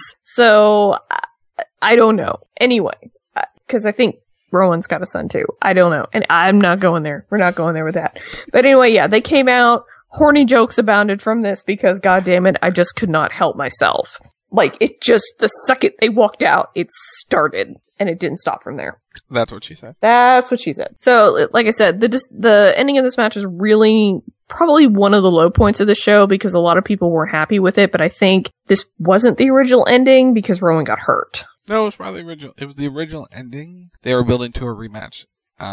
So I, I don't know. Anyway, because I think Rowan's got a son too. I don't know, and I'm not going there. We're not going there with that. But anyway, yeah, they came out. Horny jokes abounded from this because, goddammit, I just could not help myself. Like, it just, the second they walked out, it started, and it didn't stop from there. That's what she said. That's what she said. So, like I said, the the ending of this match is really probably one of the low points of the show because a lot of people weren't happy with it, but I think this wasn't the original ending because Rowan got hurt. No, it was probably the original. It was the original ending. They were building to a rematch.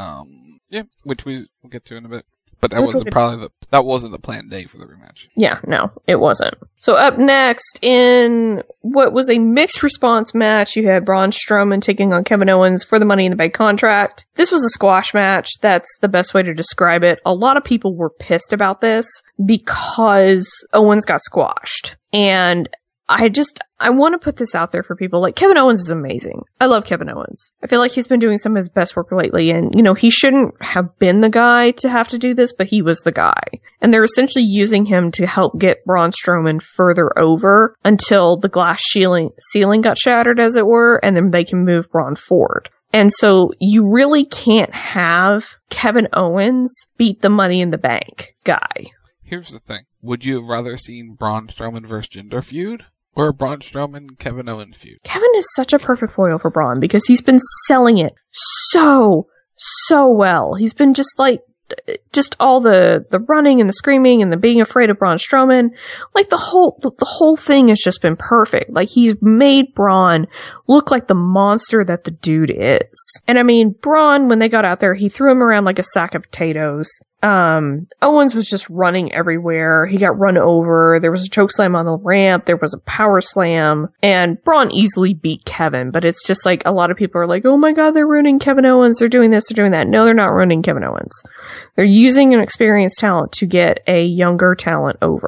Um, yeah, which we will get to in a bit. But that wasn't probably the that wasn't the planned day for the rematch. Yeah, no, it wasn't. So up next in what was a mixed response match, you had Braun Strowman taking on Kevin Owens for the Money in the Bank contract. This was a squash match. That's the best way to describe it. A lot of people were pissed about this because Owens got squashed. And I just, I want to put this out there for people. Like, Kevin Owens is amazing. I love Kevin Owens. I feel like he's been doing some of his best work lately, and, you know, he shouldn't have been the guy to have to do this, but he was the guy. And they're essentially using him to help get Braun Strowman further over until the glass ceiling, ceiling got shattered, as it were, and then they can move Braun forward. And so you really can't have Kevin Owens beat the Money in the Bank guy. Here's the thing. Would you have rather seen Braun Strowman versus Jinder feud? Or a Braun Strowman, Kevin Owens feud. Kevin is such a perfect foil for Braun because he's been selling it so, so well. He's been just like, just all the, the running and the screaming and the being afraid of Braun Strowman. Like the whole, the, the whole thing has just been perfect. Like he's made Braun look like the monster that the dude is. And I mean, Braun, when they got out there, he threw him around like a sack of potatoes. Um, Owens was just running everywhere. He got run over. There was a choke slam on the ramp. There was a power slam. And Braun easily beat Kevin. But it's just like a lot of people are like, oh my god, they're ruining Kevin Owens. They're doing this, they're doing that. No, they're not ruining Kevin Owens. They're using an experienced talent to get a younger talent over.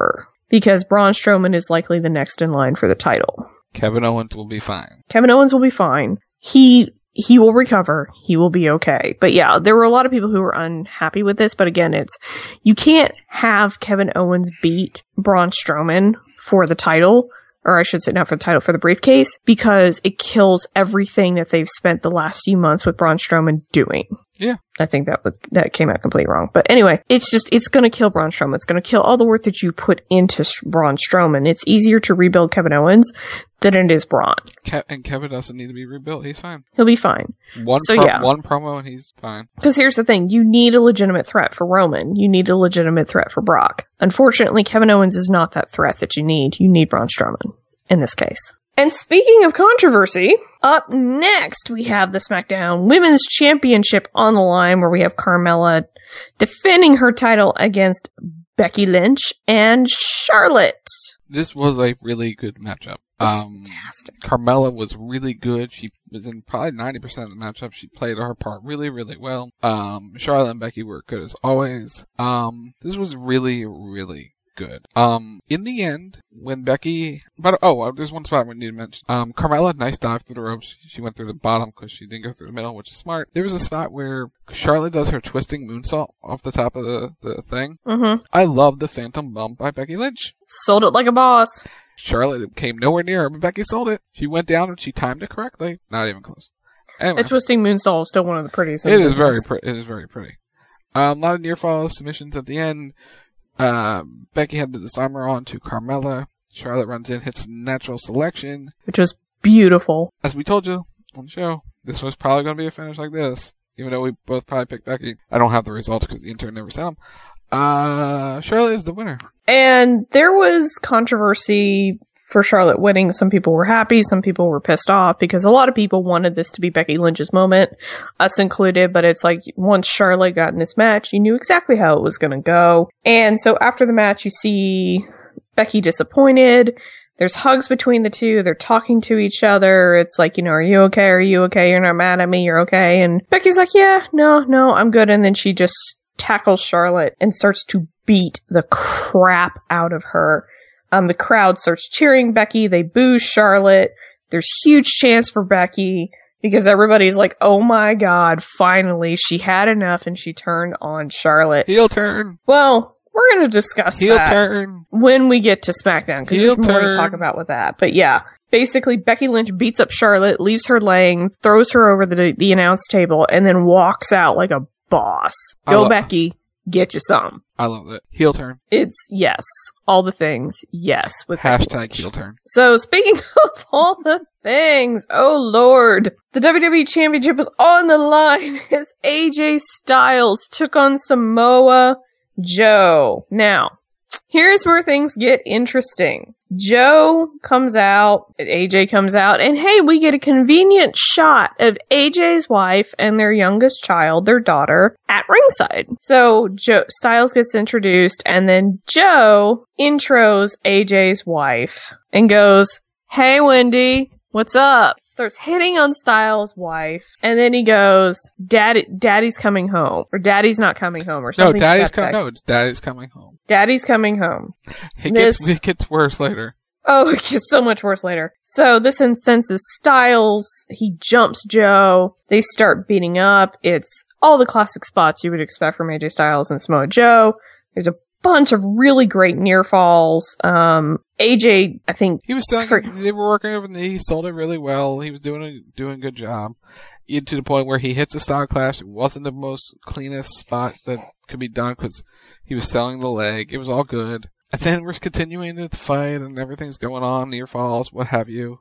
because Braun Strowman is likely the next in line for the title. Kevin Owens will be fine. Kevin Owens will be fine. He he will recover. He will be okay. But yeah, there were a lot of people who were unhappy with this. But again, it's you can't have Kevin Owens beat Braun Strowman for the title. Or I should say not for the title, for the briefcase, because it kills everything that they've spent the last few months with Braun Strowman doing. Yeah. I think that was, that came out completely wrong. But anyway, it's just, it's going to kill Braun Strowman. It's going to kill all the work that you put into Braun Strowman. It's easier to rebuild Kevin Owens than it is Braun. Ke- and Kevin doesn't need to be rebuilt. He's fine. He'll be fine. One, so, pro- yeah. one promo and he's fine. Because here's the thing. You need a legitimate threat for Roman. You need a legitimate threat for Brock. Unfortunately, Kevin Owens is not that threat that you need. You need Braun Strowman in this case. And speaking of controversy, up next we have the SmackDown Women's Championship on the line, where we have Carmella defending her title against Becky Lynch and Charlotte. This was a really good matchup. Um, Fantastic. Carmella was really good. She was in probably ninety percent of the matchup. She played her part really, really well. Um, Charlotte and Becky were good as always. Um, this was really, really good. Um, in the end, when Becky, but oh, there's one spot we need to mention. Um, Carmella had a nice dive through the ropes. She went through the bottom because she didn't go through the middle, which is smart. There was a spot where Charlotte does her twisting moonsault off the top of the, the thing. Mm-hmm. I love the Phantom Bump by Becky Lynch. Sold it like a boss. Charlotte came nowhere near her, but Becky sold it. She went down and she timed it correctly. Not even close. Anyway, The twisting moonsault is still one of the prettiest. It is very pretty. It is very pretty. Um, a lot of near fall submissions at the end. Uh, Becky had the disarmer on to Carmella. Charlotte runs in, hits natural selection, which was beautiful. As we told you on the show, this was probably going to be a finish like this. Even though we both probably picked Becky. I don't have the results because the intern never sent them. Uh, Charlotte is the winner. And there was controversy for Charlotte winning. Some people were happy, some people were pissed off, because a lot of people wanted this to be Becky Lynch's moment, us included, but it's like, once Charlotte got in this match, you knew exactly how it was going to go. And so after the match, you see Becky disappointed. There's hugs between the two. They're talking to each other. It's like, you know, are you okay? Are you okay? You're not mad at me. You're okay. And Becky's like, yeah, no, no, I'm good. And then she just tackles Charlotte and starts to beat the crap out of her. Um, the crowd starts cheering Becky. They boo Charlotte. There's huge chants for Becky because everybody's like, oh my god, finally, she had enough and she turned on Charlotte. Heel turn. Well, we're going to discuss Heel that turn. when we get to SmackDown, because Heel there's more to turn. talk about with that. But yeah, basically, Becky Lynch beats up Charlotte, leaves her laying, throws her over the the announce table, and then walks out like a boss. I Go, lo- Becky. Get you some. I love it. Heel turn. It's, yes. All the things. Yes. With Becky Hashtag Lynch. heel turn. So, speaking of all the things, oh lord, the W W E Championship was on the line as A J Styles took on Samoa Joe. Now, here's where things get interesting. Joe comes out, A J comes out, and hey, we get a convenient shot of A J's wife and their youngest child, their daughter, at ringside. So Joe Styles gets introduced, and then Joe intros A J's wife and goes, "Hey Wendy, what's up?" Starts hitting on Styles' wife, and then he goes, "Daddy, Daddy's coming home," or "Daddy's not coming home," or No, something. to Daddy's that coming. effect. No, it's Daddy's coming home. Daddy's coming home. It This- gets, it gets worse later. Oh, it gets so much worse later. So this incenses Styles. He jumps Joe. They start beating up. It's all the classic spots you would expect from A J Styles and Samoa Joe. There's a bunch of really great near falls. Um, A J, I think He was selling. They were working over the knee. He sold it really well. He was doing a doing a good job. Even to the point where he hits a style clash. It wasn't the most cleanest spot that could be done because he was selling the leg. It was all good. And then we're continuing the fight and everything's going on, near falls, what have you.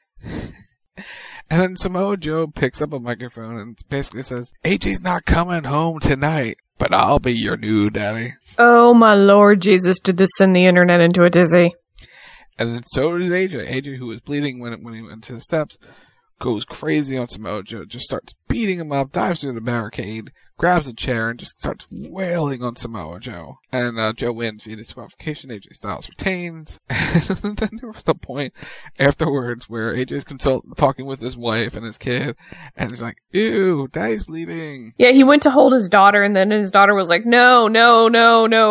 And then Samoa Joe picks up a microphone and basically says, A J's not coming home tonight, but I'll be your new daddy. Oh my Lord Jesus, did this send the internet into a dizzy? And then so did A J. A J, who was bleeding when when he went to the steps, goes crazy on Samoa Joe, just starts beating him up, dives through the barricade, grabs a chair, and just starts wailing on Samoa Joe. And uh, Joe wins via disqualification. A J Styles retains. And then there was the point afterwards where A J's consult- talking with his wife and his kid, and he's like, ew, Daddy's bleeding. Yeah, he went to hold his daughter, and then his daughter was like, no, no, no, no.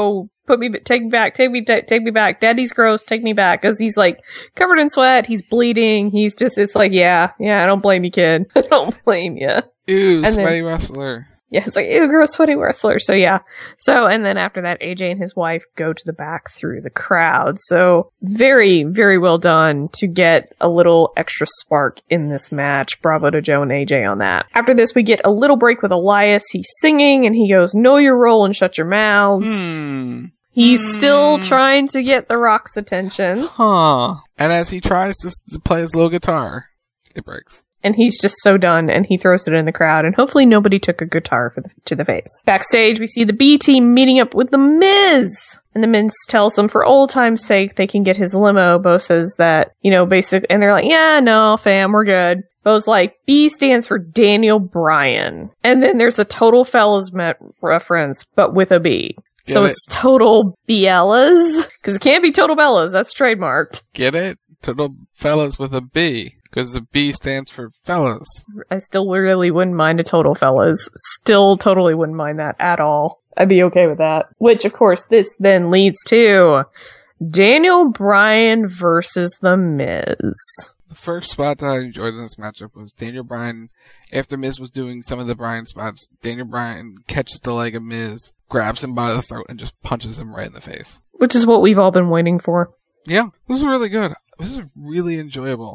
put me, take me back, take me, ta- take me back. Daddy's gross, take me back. Cause he's like covered in sweat. He's bleeding. He's just, it's like, yeah, yeah, I don't blame you, kid. I don't blame you. Ew, And sweaty then- wrestler. Yeah, it's like, ew, gross, sweaty wrestler. So yeah. So, and then after that, A J and his wife go to the back through the crowd. So very, very well done to get a little extra spark in this match. Bravo to Joe and A J on that. After this, we get a little break with Elias. He's singing and he goes, know your role and shut your mouths. Hmm. He's still trying to get The Rock's attention. Huh. And as he tries to, s- to play his little guitar, it breaks. And he's just so done, and he throws it in the crowd, and hopefully nobody took a guitar for the, to the face. Backstage, we see the B team meeting up with The Miz. And The Miz tells them for old time's sake they can get his limo. Bo says that, you know, basic, and they're like, yeah, no, fam, we're good. Bo's like, B stands for Daniel Bryan. And then there's a Total Fellas met reference, but with a B. Get so it? it's Total Biellas, because it can't be Total Bellas, that's trademarked. Get it? Total fellas with a B. Because the B stands for fellas. I still really wouldn't mind a Total Fellas. Still totally wouldn't mind that at all. I'd be okay with that. Which, of course, this then leads to Daniel Bryan versus The Miz. The first spot that I enjoyed in this matchup was Daniel Bryan. After Miz was doing some of the Bryan spots, Daniel Bryan catches the leg of Miz, grabs him by the throat, and just punches him right in the face. Which is what we've all been waiting for. Yeah, this was really good. This is really enjoyable.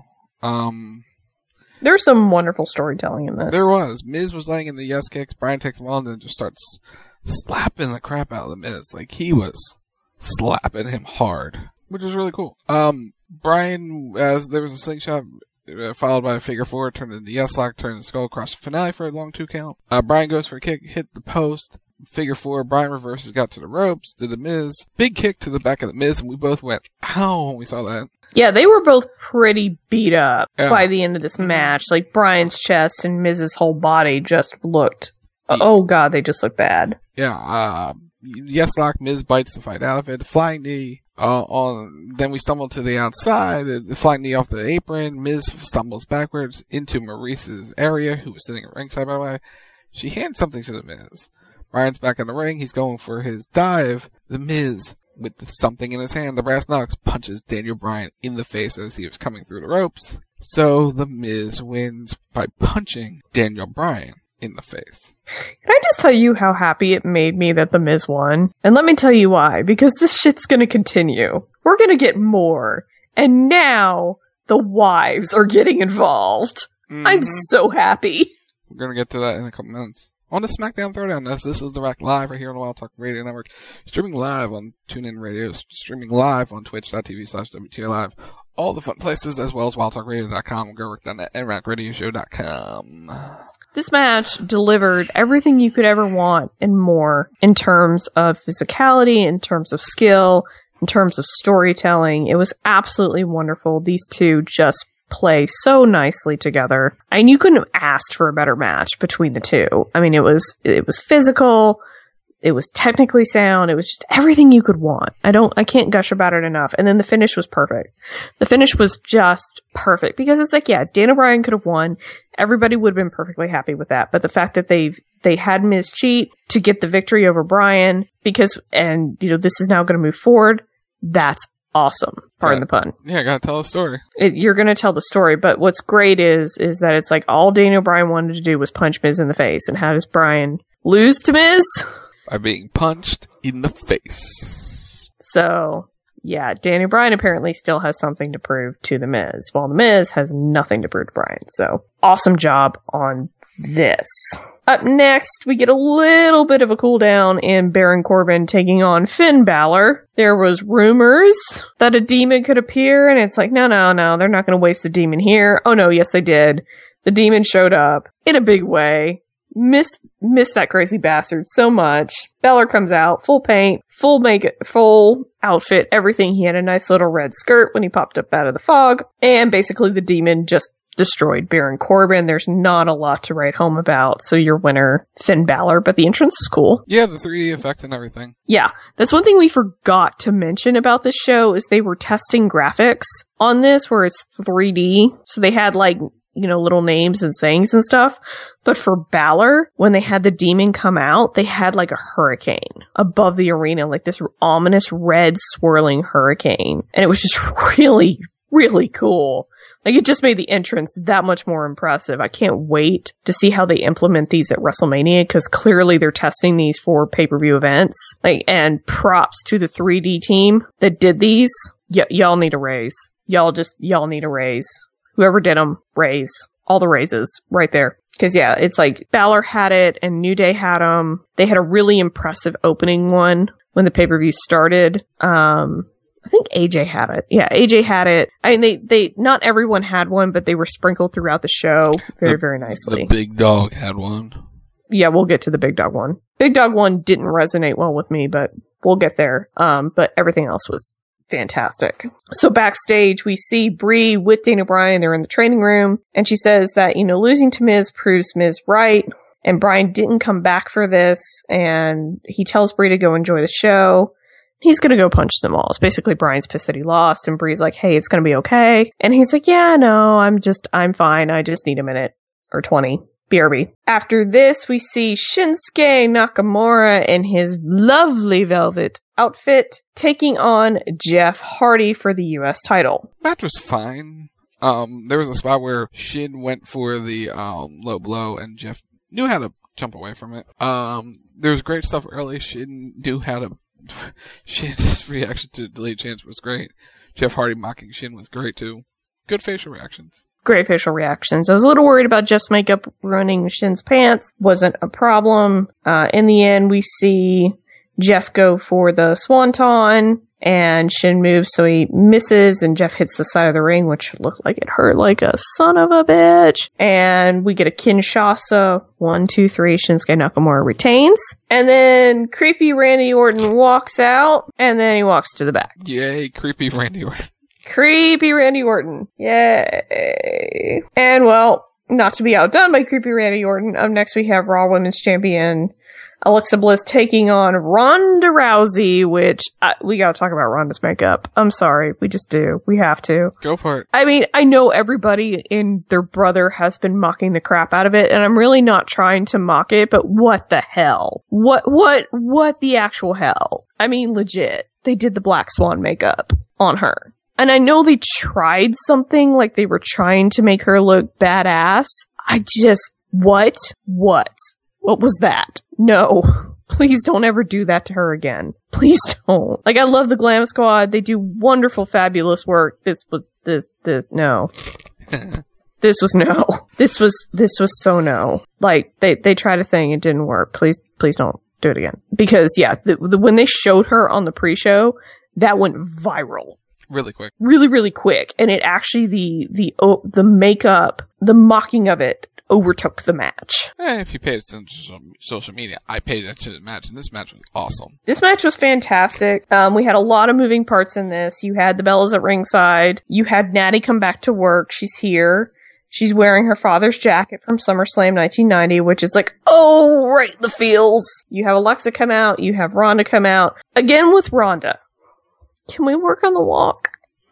Um, There's some wonderful storytelling in this. There was. Miz was laying in the yes kicks. Bryan takes him on and just starts slapping the crap out of the Miz. Like, he was slapping him hard, which was really cool. Um, Bryan, as there was a slingshot, uh, followed by a figure four, turned into yes lock, turned the skull across the finale for a long two count. Uh, Bryan goes for a kick, hit the post. Figure four, Bryan reverses, got to the ropes, did the Miz. Big kick to the back of the Miz, and we both went, ow, when we saw that. Yeah, they were both pretty beat up Yeah. by the end of this match. Like, Bryan's chest and Miz's whole body just looked, oh god, they just looked bad. Yeah, uh, yes lock, Miz bites the fight out of it. Flying knee, uh, on, then we stumble to the outside, the flying knee off the apron. Miz stumbles backwards into Maurice's area, who was sitting at ringside, by the way. She hands something to the Miz. Bryan's back in the ring. He's going for his dive. The Miz, with something in his hand, the brass knucks, punches Daniel Bryan in the face as he was coming through the ropes. So the Miz wins by punching Daniel Bryan in the face. Can I just tell you how happy it made me that The Miz won? And let me tell you why. Because this shit's gonna continue. We're gonna get more. And now, the wives are getting involved. Mm-hmm. I'm so happy. We're gonna get to that in a couple minutes. On the SmackDown Throwdown, as this is The Rack live right here on the Wild Talk Radio Network, streaming live on TuneIn Radio, streaming live on twitch.tv slash WTO Live, all the fun places, as well as wild talk radio dot com, gerwick dot net, and rack radio show dot com. This match delivered everything you could ever want and more in terms of physicality, in terms of skill, in terms of storytelling. It was absolutely wonderful. These two just play so nicely together. And you couldn't have asked for a better match between the two. I mean, it was, it was physical. It was technically sound. It was just everything you could want. I don't, I can't gush about it enough. And then the finish was perfect. The finish was just perfect because it's like, yeah, Daniel Bryan could have won. Everybody would have been perfectly happy with that. But the fact that they've, they had Miz cheat to get the victory over Bryan because, and you know, this is now going to move forward. That's awesome. Pardon the pun. Yeah, I gotta tell a story. It, you're gonna tell the story, but what's great is, is that it's like all Daniel Bryan wanted to do was punch Miz in the face. And how does Bryan lose to Miz? By being punched in the face. So, yeah, Daniel Bryan apparently still has something to prove to The Miz, while The Miz has nothing to prove to Bryan. So, awesome job on this. Up next, we get a little bit of a cool down in Baron Corbin taking on Finn Balor. There was rumors that a demon could appear, and it's like, no, no, no, they're not going to waste the demon here. Oh no, yes they did. The demon showed up in a big way. Miss, miss that crazy bastard so much. Balor comes out, full paint, full make, full outfit, everything. He had a nice little red skirt when he popped up out of the fog, and basically the demon just destroyed Baron Corbin. There's not a lot to write home about, so your winner, Finn Balor, but the entrance is cool. Yeah, the three D effects and everything. Yeah, that's one thing we forgot to mention about this show is they were testing graphics on this where it's three D. So they had like you know, little names and sayings and stuff. But for Balor, when they had the demon come out, they had like a hurricane above the arena, like this ominous red swirling hurricane. And it was just really, really cool. Like, it just made the entrance that much more impressive. I can't wait to see how they implement these at WrestleMania, because clearly they're testing these for pay-per-view events. Like, and props to the three D team that did these. Y- y'all need a raise. Y'all just, y'all need a raise. Whoever did them, raise. All the raises right there. Because, yeah, it's like Balor had it and New Day had them. They had a really impressive opening one when the pay-per-view started. Um... I think A J had it. Yeah, A J had it. I mean, they, they, not everyone had one, but they were sprinkled throughout the show very, the, very nicely. The Big Dog had one. Yeah, we'll get to the Big Dog one. Big Dog one didn't resonate well with me, but we'll get there. Um, but everything else was fantastic. So backstage, we see Brie with Dana Bryan. They're in the training room, and she says that, you know, losing to Miz proves Miz right, and Bryan didn't come back for this, and he tells Brie to go enjoy the show. He's gonna go punch them all. It's basically Bryan's pissed that he lost, and Brie's like, hey, it's gonna be okay. And he's like, yeah, no, I'm just, I'm fine. I just need a minute. Or twenty. B R B. After this, we see Shinsuke Nakamura in his lovely velvet outfit taking on Jeff Hardy for the U S title. Match was fine. Um, there was a spot where Shin went for the um, low blow, and Jeff knew how to jump away from it. Um, there was great stuff early. Shin knew how to Shin's reaction to Delayed Chance was great. Jeff Hardy mocking Shin was great too. Good facial reactions. Great facial reactions. I was a little worried about Jeff's makeup ruining Shin's pants. Wasn't a problem. Uh, in the end, we see Jeff go for the Swanton, and Shin moves, so he misses, and Jeff hits the side of the ring, which looked like it hurt like a son of a bitch. And we get a Kinshasa. One, two, three. Shinsuke Nakamura retains. And then creepy Randy Orton walks out, and then he walks to the back. Yay, creepy Randy Orton. Creepy Randy Orton. Yay. And, well, not to be outdone by creepy Randy Orton, up next we have Raw Women's Champion Alexa Bliss taking on Ronda Rousey, which uh, we gotta talk about Ronda's makeup. I'm sorry. We just do. We have to. Go for it. I mean, I know everybody and their brother has been mocking the crap out of it, and I'm really not trying to mock it, but what the hell? What, what, what the actual hell? I mean, legit. They did the Black Swan makeup on her. And I know they tried something, like they were trying to make her look badass. I just, what? What? What was that? No. Please don't ever do that to her again. Please don't. Like, I love the Glam Squad. They do wonderful, fabulous work. This was, this, this, no. This was no. This was, this was so no. Like, they, they tried a thing, it didn't work. Please, please don't do it again. Because, yeah, the, the, when they showed her on the pre-show, that went viral. Really quick. Really, really quick. And it actually, the, the, oh, the makeup, the mocking of it, overtook the match. Eh, if you paid attention to social media, I paid attention to the match, and this match was awesome. This match was fantastic. Um, we had a lot of moving parts in this. You had the Bellas at ringside. You had Natty come back to work. She's here. She's wearing her father's jacket from SummerSlam nineteen ninety, which is like, oh, right, the feels. You have Alexa come out. You have Ronda come out. Again with Ronda. Can we work on the walk?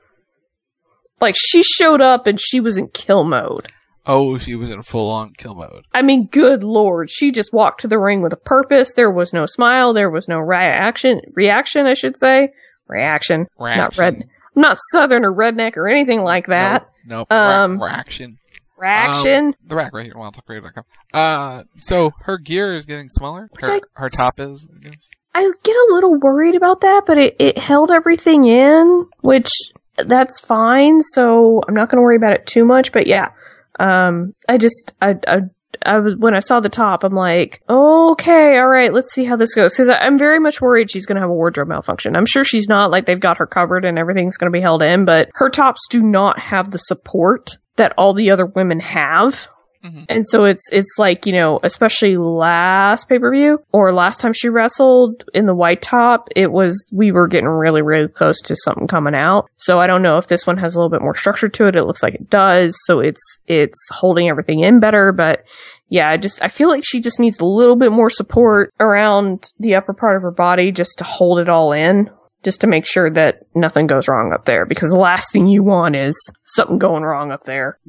Like, she showed up and she was in kill mode. Oh, she was in full-on kill mode. I mean, good lord. She just walked to the ring with a purpose. There was no smile. There was no reaction. Reaction, I should say. Reaction. Reaction. Not red. I'm not southern or redneck or anything like that. Nope. nope. Um, Ra- reaction. Reaction. Um, the rack right here, wild talk radio dot com. Uh, so her gear is getting smaller. Her, I, her top is, I guess. I get a little worried about that, but it, it held everything in, which that's fine. So I'm not going to worry about it too much, but yeah. Um, I just, I, I, I was, when I saw the top, I'm like, okay, all right, let's see how this goes. Cause I'm very much worried she's going to have a wardrobe malfunction. I'm sure she's not, like they've got her covered and everything's going to be held in, but her tops do not have the support that all the other women have. Mm-hmm. And so it's, it's like, you know, especially last pay-per-view or last time she wrestled in the white top, it was, we were getting really, really close to something coming out. So I don't know if this one has a little bit more structure to it. It looks like it does. So it's, it's holding everything in better. But yeah, I just, I feel like she just needs a little bit more support around the upper part of her body just to hold it all in. Just to make sure that nothing goes wrong up there. Because the last thing you want is something going wrong up there. Yeah.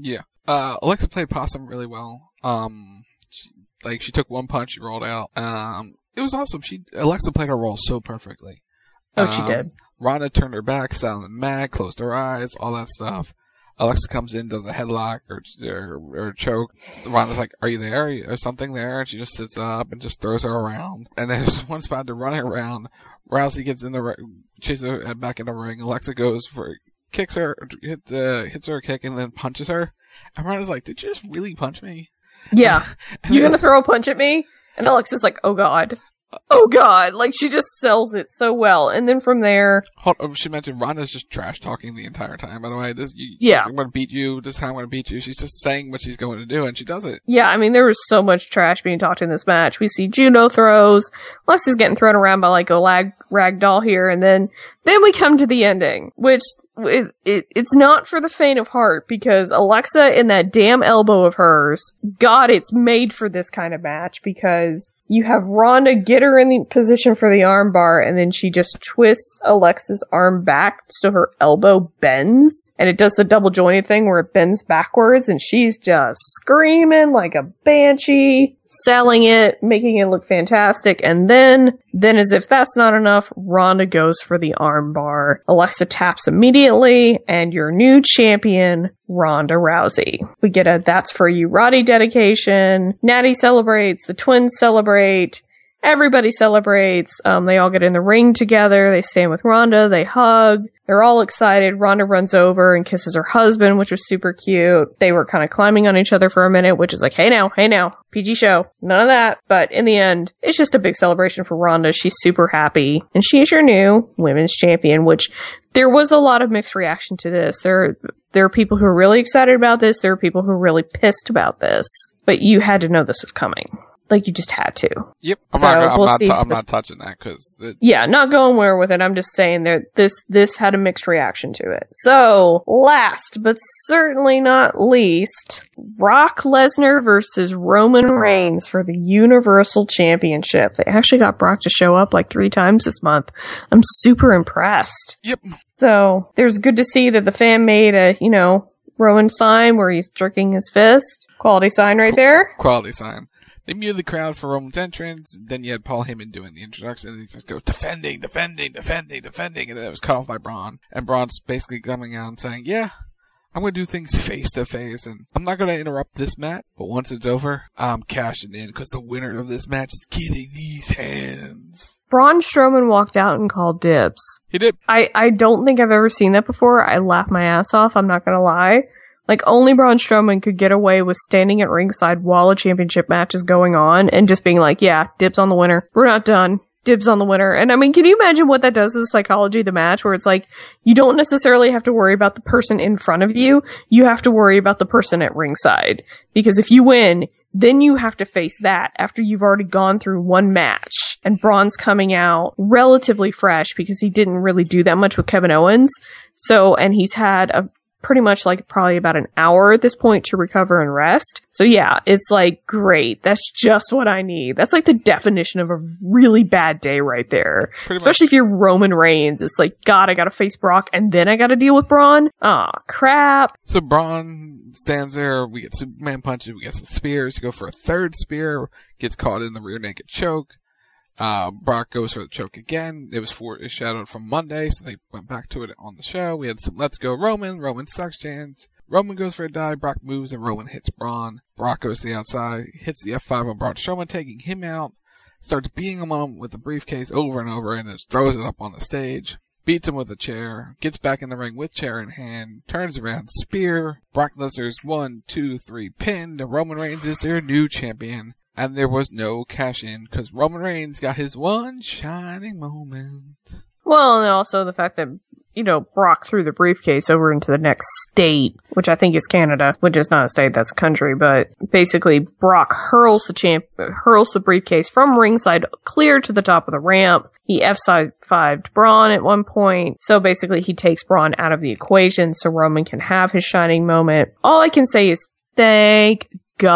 Uh, Alexa played possum really well. Um, she, like she took one punch, she rolled out. Um, it was awesome. She Alexa played her role so perfectly. Oh, she um, did. Ronda turned her back, silent mad, closed her eyes, all that stuff. Alexa comes in, does a headlock or, or, or choke. Ronda's like, are you there? Or something there? And she just sits up and just throws her around. And then there's one spot to run around. Rousey gets in the, chases her back in the ring. Alexa goes for, kicks her, hit, uh, hits her a kick and then punches her. And Ronda's like, did you just really punch me? Yeah. You gonna throw a punch at me? And Alexa's like, oh god. Oh god, like she just sells it so well. And then from there... Hold on, she mentioned Ronda's just trash talking the entire time, by the way. This, you, yeah. I'm gonna beat you, this time I'm gonna beat you. She's just saying what she's going to do, and she does it. Yeah, I mean, there was so much trash being talked in this match. We see judo throws, Lexi's getting thrown around by like a lag, rag doll here, and then, then we come to the ending, which it, it, it's not for the faint of heart, because Alexa in that damn elbow of hers, God, it's made for this kind of match, because you have Ronda get her in the position for the armbar, and then she just twists Alexa's arm back so her elbow bends, and it does the double jointed thing where it bends backwards, and she's just screaming like a banshee, selling it, making it look fantastic, and then, then as if that's not enough, Ronda goes for the armbar. Alexa taps immediately, and your new champion, Ronda Rousey. We get a That's For You Roddy dedication. Natty celebrates. The twins celebrate. Everybody celebrates. Um, they all get in the ring together. They stand with Ronda. They hug. They're all excited. Ronda runs over and kisses her husband, which was super cute. They were kind of climbing on each other for a minute, which is like, hey now, hey now, P G show. None of that. But in the end, it's just a big celebration for Ronda. She's super happy. And she is your new women's champion, which there was a lot of mixed reaction to this. There, there are people who are really excited about this. There are people who are really pissed about this. But you had to know this was coming. Like, you just had to. Yep. I'm so not, I'm we'll not, see t- I'm this- not touching that, because... Yeah, not going where with it. I'm just saying that this, this had a mixed reaction to it. So, last, but certainly not least, Brock Lesnar versus Roman Reigns for the Universal Championship. They actually got Brock to show up like three times this month. I'm super impressed. Yep. So, there's good to see that the fan made a, you know, Roman sign where he's jerking his fist. Quality sign right there. Quality sign. They muted the crowd for Roman's entrance. Then you had Paul Heyman doing the introduction, and he just goes, defending, defending, defending, defending, and then it was cut off by Braun. And Braun's basically coming out and saying, yeah, I'm going to do things face to face, and I'm not going to interrupt this match, but once it's over, I'm cashing in, because the winner of this match is getting these hands. Braun Strowman walked out and called dibs. He did. I, I don't think I've ever seen that before. I laughed my ass off, I'm not going to lie. Like, only Braun Strowman could get away with standing at ringside while a championship match is going on and just being like, yeah, dibs on the winner. We're not done. Dibs on the winner. And I mean, can you imagine what that does to the psychology of the match, where it's like, you don't necessarily have to worry about the person in front of you. You have to worry about the person at ringside. Because if you win, then you have to face that after you've already gone through one match. And Braun's coming out relatively fresh because he didn't really do that much with Kevin Owens. So, and he's had a pretty much like probably about an hour at this point to recover and rest. So yeah, it's like, great. That's just what I need. That's like the definition of a really bad day right there. Pretty Especially much. If you're Roman Reigns. It's like, God, I gotta face Brock and then I gotta deal with Braun? Aw, oh, crap. So Braun stands there, we get Superman punches, we get some spears, go for a third spear, gets caught in the rear naked choke. Uh, Brock goes for the choke again. It was for it shadowed from Monday, so they went back to it on the show. We had some Let's Go Roman, Roman sucks chants. Roman goes for a dive, Brock moves, and Roman hits Braun. Brock goes to the outside, hits the F five on Braun Strowman, taking him out. Starts beating him on with the briefcase over and over, and just throws it up on the stage. Beats him with a chair, gets back in the ring with chair in hand, turns around, spear. Brock Lesnar's one, two, three, pinned, and Roman Reigns is their new champion. And there was no cash in, because Roman Reigns got his one shining moment. Well, and also the fact that, you know, Brock threw the briefcase over into the next state, which I think is Canada, which is not a state, that's a country, but basically Brock hurls the champ, hurls the briefcase from ringside clear to the top of the ramp. He F fived Braun at one point, so basically he takes Braun out of the equation so Roman can have his shining moment. All I can say is thank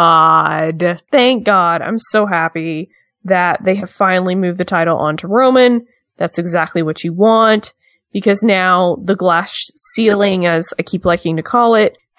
God. Thank God. I'm so happy that they have finally moved the title onto Roman. That's exactly what you want, because now the glass ceiling, as I keep liking to call it,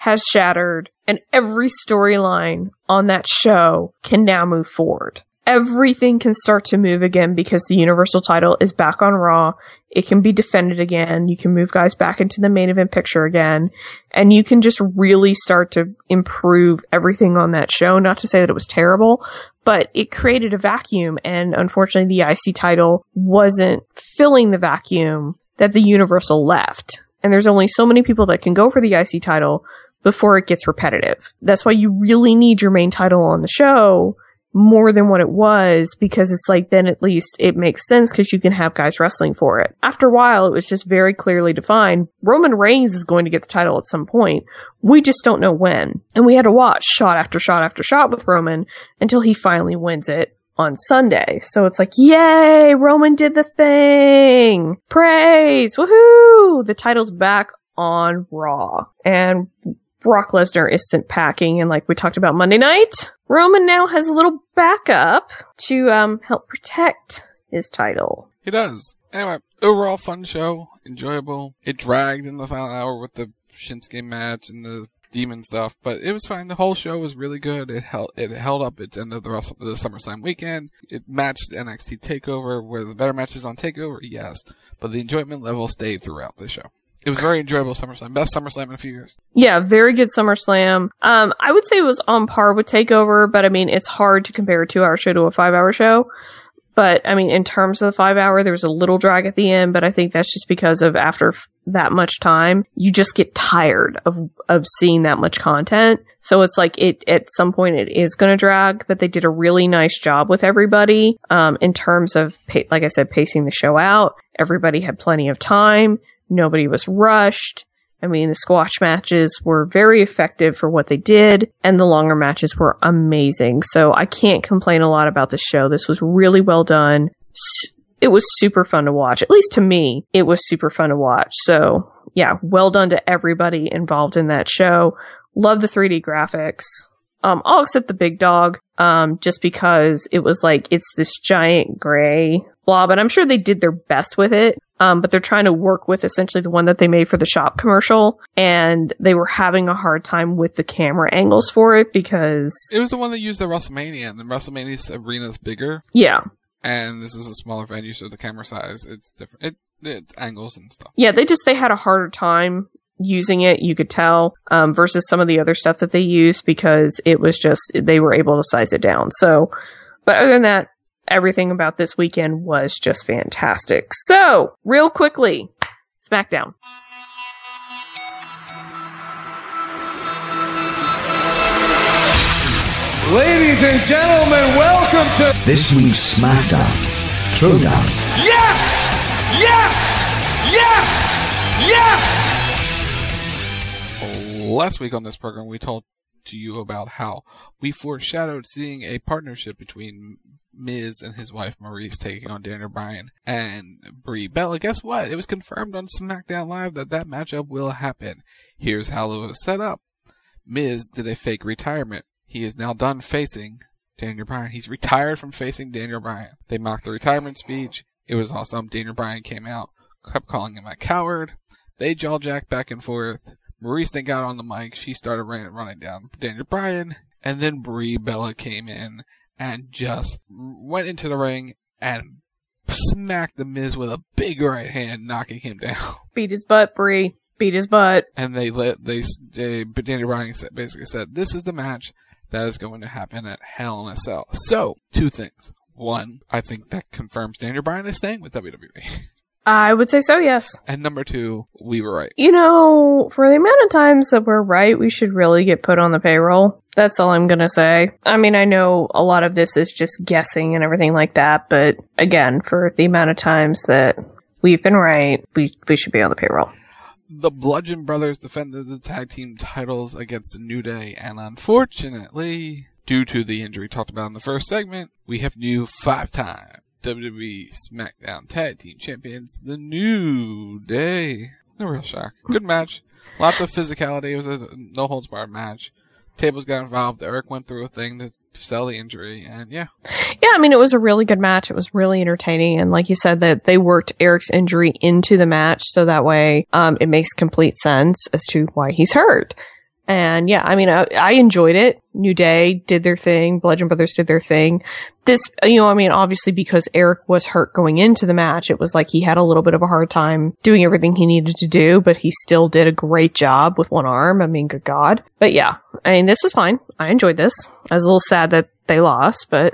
has shattered, and every storyline on that show can now move forward. Everything can start to move again because the Universal title is back on Raw. It can be defended again. You can move guys back into the main event picture again. And you can just really start to improve everything on that show. Not to say that it was terrible, but it created a vacuum. And unfortunately, the I C title wasn't filling the vacuum that the Universal left. And there's only so many people that can go for the I C title before it gets repetitive. That's why you really need your main title on the show more than what it was, because it's like, then at least it makes sense because you can have guys wrestling for it. After a while, it was just very clearly defined. Roman Reigns is going to get the title at some point. We just don't know when. And we had to watch shot after shot after shot with Roman until he finally wins it on Sunday. So it's like, yay, Roman did the thing. Praise. Woohoo. The title's back on Raw. And Brock Lesnar is sent packing, and like we talked about Monday night, Roman now has a little backup to um help protect his title. He does. Anyway, overall fun show, enjoyable. It dragged in the final hour with the Shinsuke match and the demon stuff, but it was fine. The whole show was really good. It held it held up its end of the rest of the SummerSlam weekend. It matched N X T TakeOver. Were the better matches on TakeOver? Yes, but the enjoyment level stayed throughout the show. It was very enjoyable SummerSlam. Best SummerSlam in a few years. Yeah, very good SummerSlam. Um, I would say it was on par with TakeOver, but I mean, it's hard to compare a two-hour show to a five-hour show. But, I mean, in terms of the five-hour, there was a little drag at the end, but I think that's just because of after f- that much time, you just get tired of of seeing that much content. So it's like, it at some point it is going to drag, but they did a really nice job with everybody um, in terms of, pa- like I said, pacing the show out. Everybody had plenty of time. Nobody was rushed. I mean, the squash matches were very effective for what they did, and the longer matches were amazing. So I can't complain a lot about the show. This was really well done. It was super fun to watch. At least to me, it was super fun to watch. So yeah, well done to everybody involved in that show. Love the three D graphics. Um, all except the big dog, um, just because it was like, it's this giant gray blob, and I'm sure they did their best with it. Um, but they're trying to work with essentially the one that they made for the shop commercial, and they were having a hard time with the camera angles for it because it was the one that used the WrestleMania, and the WrestleMania's arena is bigger. Yeah. And this is a smaller venue, so the camera size, it's different. It, it's angles and stuff. Yeah, they just, they had a harder time using it, you could tell, um, versus some of the other stuff that they used because it was just, they were able to size it down. So, but other than that, everything about this weekend was just fantastic. So, real quickly, SmackDown. Ladies and gentlemen, welcome to this week's SmackDown Throwdown. Yes! Yes! Yes! Yes! Last week on this program, we told to you about how we foreshadowed seeing a partnership between Miz and his wife Maurice taking on Daniel Bryan and Brie Bella. Guess what? It was confirmed on SmackDown Live that that matchup will happen. Here's how it was set up. Miz did a fake retirement. He is now done facing Daniel Bryan. He's retired from facing Daniel Bryan. They mocked the retirement speech. It was awesome. Daniel Bryan came out, kept calling him a coward. They jaw-jacked back and forth. Maurice then got on the mic. She started ran, running down Daniel Bryan. And then Brie Bella came in and just went into the ring and smacked the Miz with a big right hand, knocking him down. Beat his butt, Brie. Beat his butt. And they let they, they Daniel Bryan basically said, "This is the match that is going to happen at Hell in a Cell." So, two things. One, I think that confirms Daniel Bryan is staying with W W E. I would say so, yes. And number two, we were right. You know, for the amount of times that we're right, we should really get put on the payroll. That's all I'm gonna say. I mean, I know a lot of this is just guessing and everything like that, but again, for the amount of times that we've been right, we we should be on the payroll. The Bludgeon Brothers defended the tag team titles against the New Day, and unfortunately, due to the injury talked about in the first segment, we have new five-time W W E SmackDown Tag Team Champions, the New Day. No real shock. Good match. Lots of physicality. It was a no-holds-barred match. Tables got involved. Eric went through a thing to, to sell the injury, and yeah. Yeah, I mean, it was a really good match. It was really entertaining, and like you said, that they worked Eric's injury into the match, so that way um, it makes complete sense as to why he's hurt. And yeah, I mean, I, I enjoyed it. New Day did their thing. Bludgeon Brothers did their thing. This, you know, I mean, obviously because Eric was hurt going into the match, it was like he had a little bit of a hard time doing everything he needed to do, but he still did a great job with one arm. I mean, good God. But yeah, I mean, this was fine. I enjoyed this. I was a little sad that they lost, but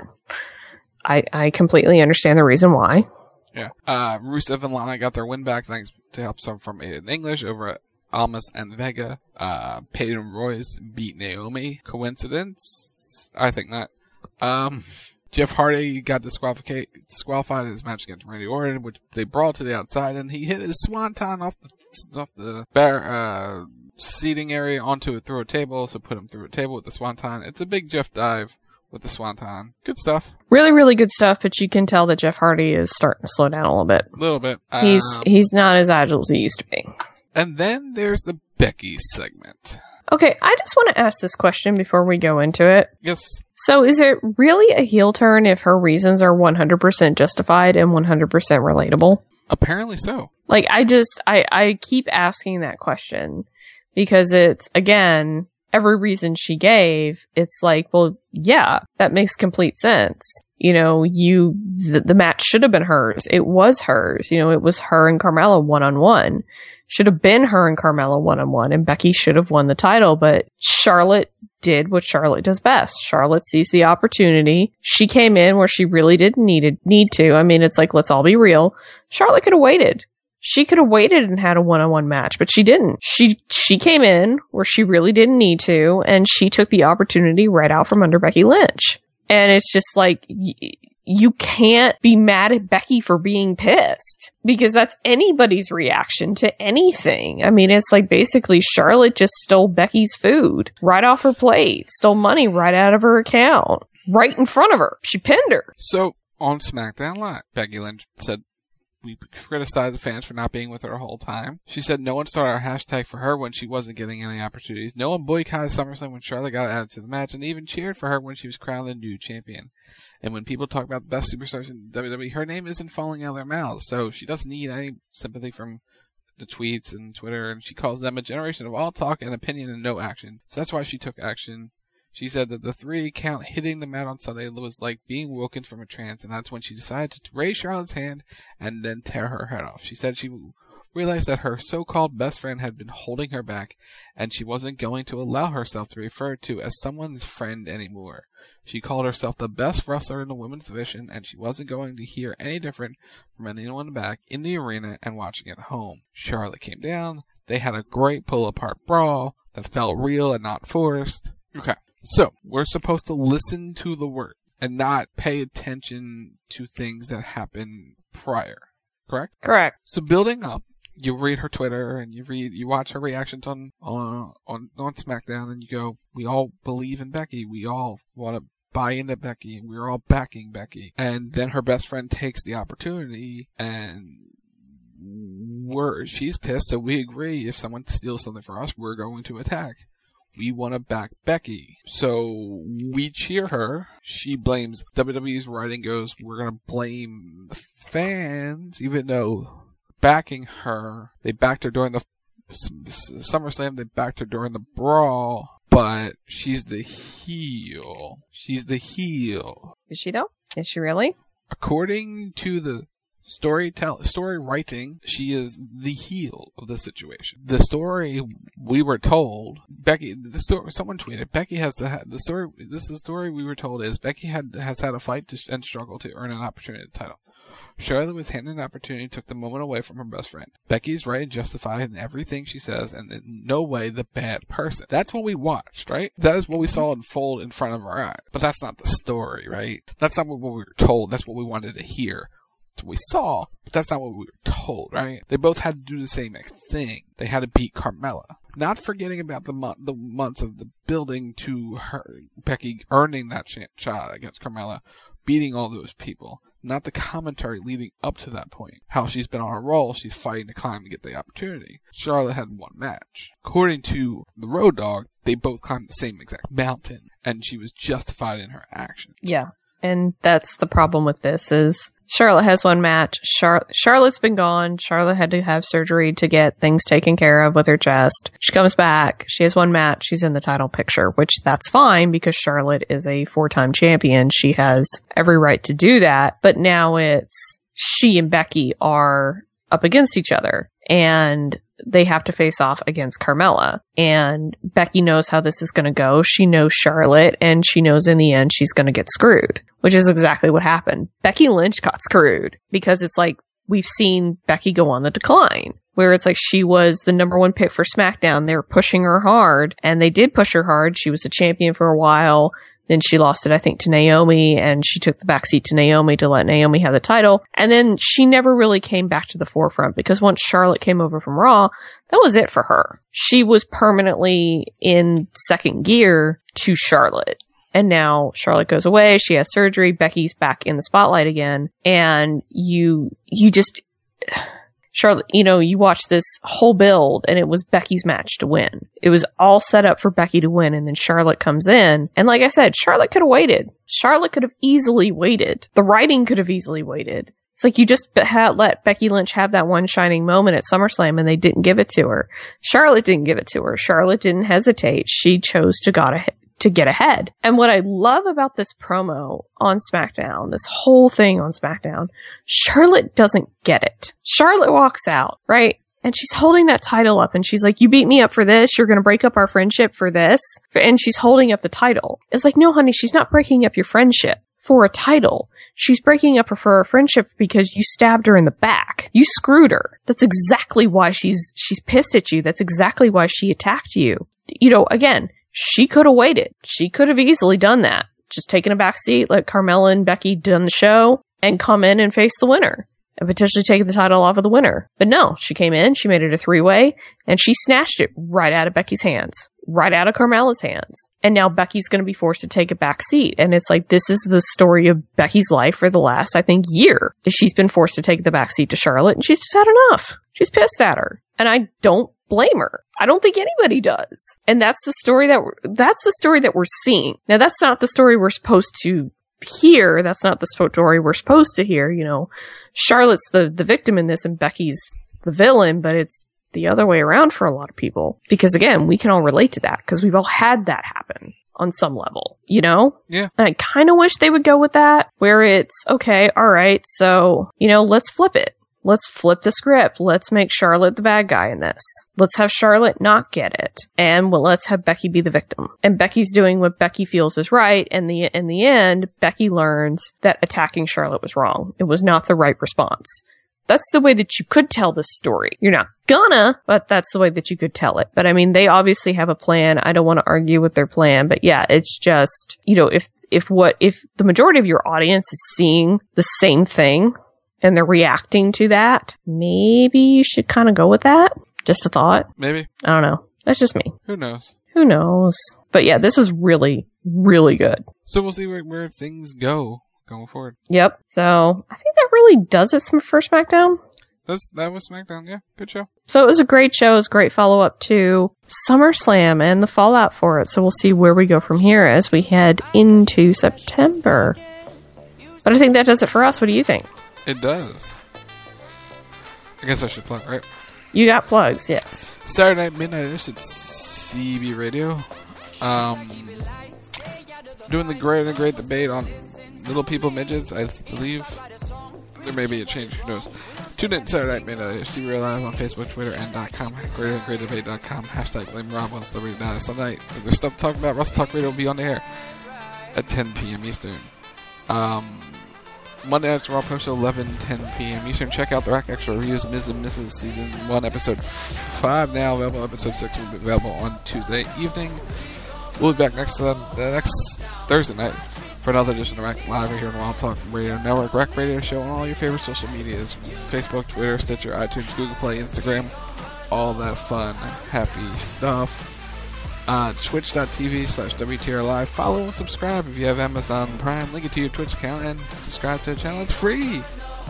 I, I completely understand the reason why. Yeah. Uh, Rusev and Lana got their win back thanks to help some from Aiden English over at Almas and Vega. Uh, Peyton Royce beat Naomi. Coincidence? I think not. Um, Jeff Hardy got disqualified, disqualified in his match against Randy Orton, which they brawled to the outside, and he hit his swanton off the, off the bar, uh, seating area onto it through a table, so put him through a table with the swanton. It's a big Jeff dive with the swanton. Good stuff. Really, really good stuff, but you can tell that Jeff Hardy is starting to slow down a little bit. A little bit. He's, um, he's not as agile as he used to be. And then there's the Becky segment. Okay, I just want to ask this question before we go into it. Yes. So is it really a heel turn if her reasons are one hundred percent justified and one hundred percent relatable? Apparently so. Like, I just, I, I keep asking that question because it's, again, every reason she gave, it's like, well, yeah, that makes complete sense. You know, you, the, the match should have been hers. It was hers. You know, it was her and Carmella one-on-one. Should have been her and Carmella one-on-one, and Becky should have won the title, but Charlotte did what Charlotte does best. Charlotte sees the opportunity. She came in where she really didn't need it, need to. I mean, it's like, let's all be real. Charlotte could have waited. She could have waited and had a one-on-one match, but she didn't. She she came in where she really didn't need to, and she took the opportunity right out from under Becky Lynch. And it's just like, y- you can't be mad at Becky for being pissed, because that's anybody's reaction to anything. I mean, it's like basically Charlotte just stole Becky's food right off her plate, stole money right out of her account, right in front of her. She pinned her. So, on SmackDown Live, Becky Lynch said, we criticized the fans for not being with her the whole time. She said no one started a hashtag for her when she wasn't getting any opportunities. No one boycotted SummerSlam when Charlotte got added to the match, and even cheered for her when she was crowned a new champion. And when people talk about the best superstars in W W E, her name isn't falling out of their mouths, so she doesn't need any sympathy from the tweets and Twitter, and she calls them a generation of all talk and opinion and no action. So that's why she took action. She said that the three count hitting the mat on Sunday was like being woken from a trance, and that's when she decided to raise Charlotte's hand and then tear her head off. She said she realized that her so-called best friend had been holding her back, and she wasn't going to allow herself to be referred to as someone's friend anymore. She called herself the best wrestler in the women's division, and she wasn't going to hear any different from anyone back in the arena and watching at home. Charlotte came down. They had a great pull-apart brawl that felt real and not forced. Okay. So, we're supposed to listen to the word and not pay attention to things that happen prior. Correct? Correct. So, building up, you read her Twitter and you read, you watch her reactions on, on, on, on SmackDown, and you go, we all believe in Becky. We all want to buy into Becky. We're all backing Becky. And then her best friend takes the opportunity, and we're, she's pissed, so we agree if someone steals something from us, we're going to attack. We want to back Becky. So we cheer her. She blames W W E's writing, goes, we're going to blame the fans, even though backing her, they backed her during the SummerSlam, they backed her during the brawl, but she's the heel. She's the heel. Is she though? Is she really? According to the Story tell story writing, she is the heel of the situation. The story we were told, Becky. The story someone tweeted. Becky has to ha- the story. This is the story we were told is Becky had has had a fight to, and struggle to earn an opportunity at the title. Charlotte was handed an opportunity, took the moment away from her best friend. Becky is right and justified in everything she says, and in no way the bad person. That's what we watched, right? That is what we saw unfold in front of our eyes. But that's not the story, right? That's not what we were told. That's what we wanted to hear. We saw, but that's not what we were told, right? They both had to do the same thing. They had to beat Carmella. Not forgetting about the mo- the months of the building to her, Becky earning that ch- shot against Carmella, beating all those people. Not the commentary leading up to that point. How she's been on a roll, she's fighting to climb to get the opportunity. Charlotte had one match. According to the Road Dogg, they both climbed the same exact mountain, and she was justified in her actions. Yeah. And that's the problem with this is Charlotte has one match. Char- Charlotte's been gone. Charlotte had to have surgery to get things taken care of with her chest. She comes back. She has one match. She's in the title picture, which that's fine because Charlotte is a four-time champion. She has every right to do that. But now it's she and Becky are up against each other. And they have to face off against Carmella. And Becky knows how this is going to go. She knows Charlotte, and she knows in the end she's going to get screwed, which is exactly what happened. Becky Lynch got screwed because it's like we've seen Becky go on the decline, where it's like she was the number one pick for SmackDown. They were pushing her hard, and they did push her hard. She was a champion for a while. Then she lost it, I think, to Naomi, and she took the backseat to Naomi to let Naomi have the title. And then she never really came back to the forefront because once Charlotte came over from Raw, that was it for her. She was permanently in second gear to Charlotte. And now Charlotte goes away. She has surgery. Becky's back in the spotlight again. And you, you just... Charlotte, you know, you watch this whole build and it was Becky's match to win. It was all set up for Becky to win, and then Charlotte comes in. And like I said, Charlotte could have waited. Charlotte could have easily waited. The writing could have easily waited. It's like you just had let Becky Lynch have that one shining moment at SummerSlam and they didn't give it to her. Charlotte didn't give it to her. Charlotte didn't hesitate. She chose to got ahead. to get ahead. And what I love about this promo on SmackDown, this whole thing on SmackDown, Charlotte doesn't get it. Charlotte walks out, right? And she's holding that title up and she's like, you beat me up for this. You're going to break up our friendship for this. And she's holding up the title. It's like, no, honey, she's not breaking up your friendship for a title. She's breaking up her for a friendship because you stabbed her in the back. You screwed her. That's exactly why she's, she's pissed at you. That's exactly why she attacked you. You know, again, she could have waited. She could have easily done that. Just taken a back seat, let Carmella and Becky done the show, and come in and face the winner. And potentially take the title off of the winner. But no, she came in, she made it a three-way, and she snatched it right out of Becky's hands. Right out of Carmella's hands. And now Becky's going to be forced to take a back seat. And it's like, this is the story of Becky's life for the last, I think, year. She's been forced to take the back seat to Charlotte, and she's just had enough. She's pissed at her. And I don't blame her. I don't think anybody does. And that's the story that we're, that's the story that we're seeing. Now, that's not the story we're supposed to hear. That's not the story we're supposed to hear. You know, Charlotte's the, the victim in this and Becky's the villain, but it's the other way around for a lot of people. Because again, we can all relate to that because we've all had that happen on some level, you know? Yeah. And I kind of wish they would go with that, where it's, okay, all right, so, you know, let's flip it. Let's flip the script. Let's make Charlotte the bad guy in this. Let's have Charlotte not get it. And well, let's have Becky be the victim. And Becky's doing what Becky feels is right. And the, in the end, Becky learns that attacking Charlotte was wrong. It was not the right response. That's the way that you could tell this story. You're not gonna, but that's the way that you could tell it. But I mean, they obviously have a plan. I don't want to argue with their plan, but yeah, it's just, you know, if, if what, if the majority of your audience is seeing the same thing, and they're reacting to that, maybe you should kind of go with that. Just a thought. Maybe. I don't know. That's just me. Who knows? Who knows? But yeah, this is really, really good. So we'll see where, where things go going forward. Yep. So I think that really does it for SmackDown. That's, that was SmackDown, yeah. Good show. So it was a great show. It was a great follow-up to SummerSlam and the fallout for it. So we'll see where we go from here as we head into September. But I think that does it for us. What do you think? It does. I guess I should plug, right? You got plugs, yes. Saturday night midnight at C B Radio. Um, doing the great and the great debate on little people midgets, I believe. There may be a change, who knows. Tune in Saturday night midnight at C B Radio Live on Facebook, Twitter, and .com. great and great debate dot com. Hashtag blame Rob on Celebrity Night. Sunday night, if there's stuff to talk about, Russell Talk Radio will be on the air at ten p.m. Eastern. Um... Monday night's Raw post at eleven, ten p.m. Eastern. Check out the Rack Extra Reviews, Miz and Missus Season one, Episode five now available. Episode six will be available on Tuesday evening. We'll be back next uh, next Thursday night for another edition of Rack Live here on Wild Talk Radio Network. Rack Radio Show on all your favorite social medias. Facebook, Twitter, Stitcher, iTunes, Google Play, Instagram. All that fun, happy stuff. Uh, Twitch.tv slash WTR Live. Follow and subscribe if you have Amazon Prime. Link it to your Twitch account and subscribe to the channel. It's free.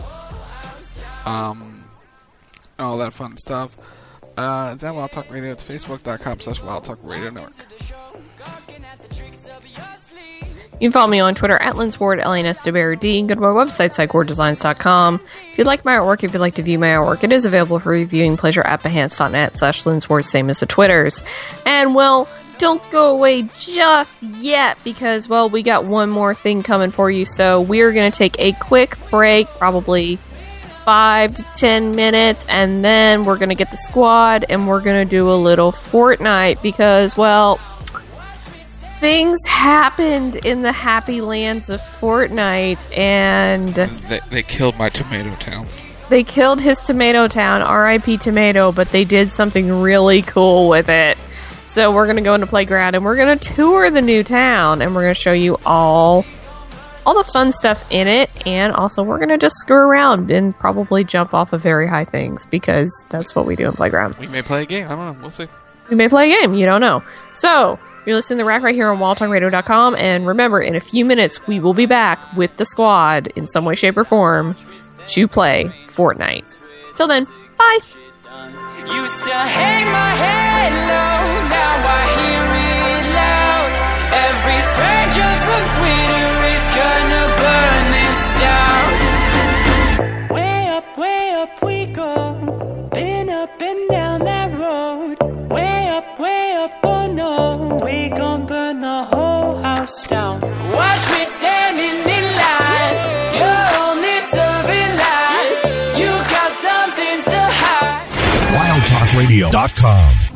Um, all that fun stuff. Uh, it's at Wild Talk Radio. It's Facebook.com slash Wild Talk Radio Network. You can follow me on Twitter at Lynn Sword, L A N S W R D. Go to my website, psychord designs dot com. If you'd like my artwork, if you'd like to view my artwork, it is available for reviewing pleasure at behance dot net slash Lynn Sword, same as the Twitters. And, well, don't go away just yet because, well, we got one more thing coming for you. So we're going to take a quick break, probably five to ten minutes, and then we're going to get the squad and we're going to do a little Fortnite because, well, things happened in the happy lands of Fortnite, and They, they killed my Tomato Town. they killed his Tomato Town, R I P Tomato, but they did something really cool with it. So we're going to go into Playground, and we're going to tour the new town, and we're going to show you all all the fun stuff in it, and also we're going to just screw around and probably jump off of very high things, because that's what we do in Playground. We may play a game. I don't know. We'll see. We may play a game. You don't know. So, you're listening to The Rack right here on wild talk radio dot com, and remember, in a few minutes, we will be back with the squad in some way, shape, or form to play Fortnite. Till then, bye! Used to hang my head low, now I hear it loud. Every stranger from Twitter is gonna burn this down. Way up, way up we go, been up and down that road. Way up, way up, oh no, we gon' burn the whole house down. Watch me standing in line, you're only serving lies. You got something to hide. wild talk radio dot com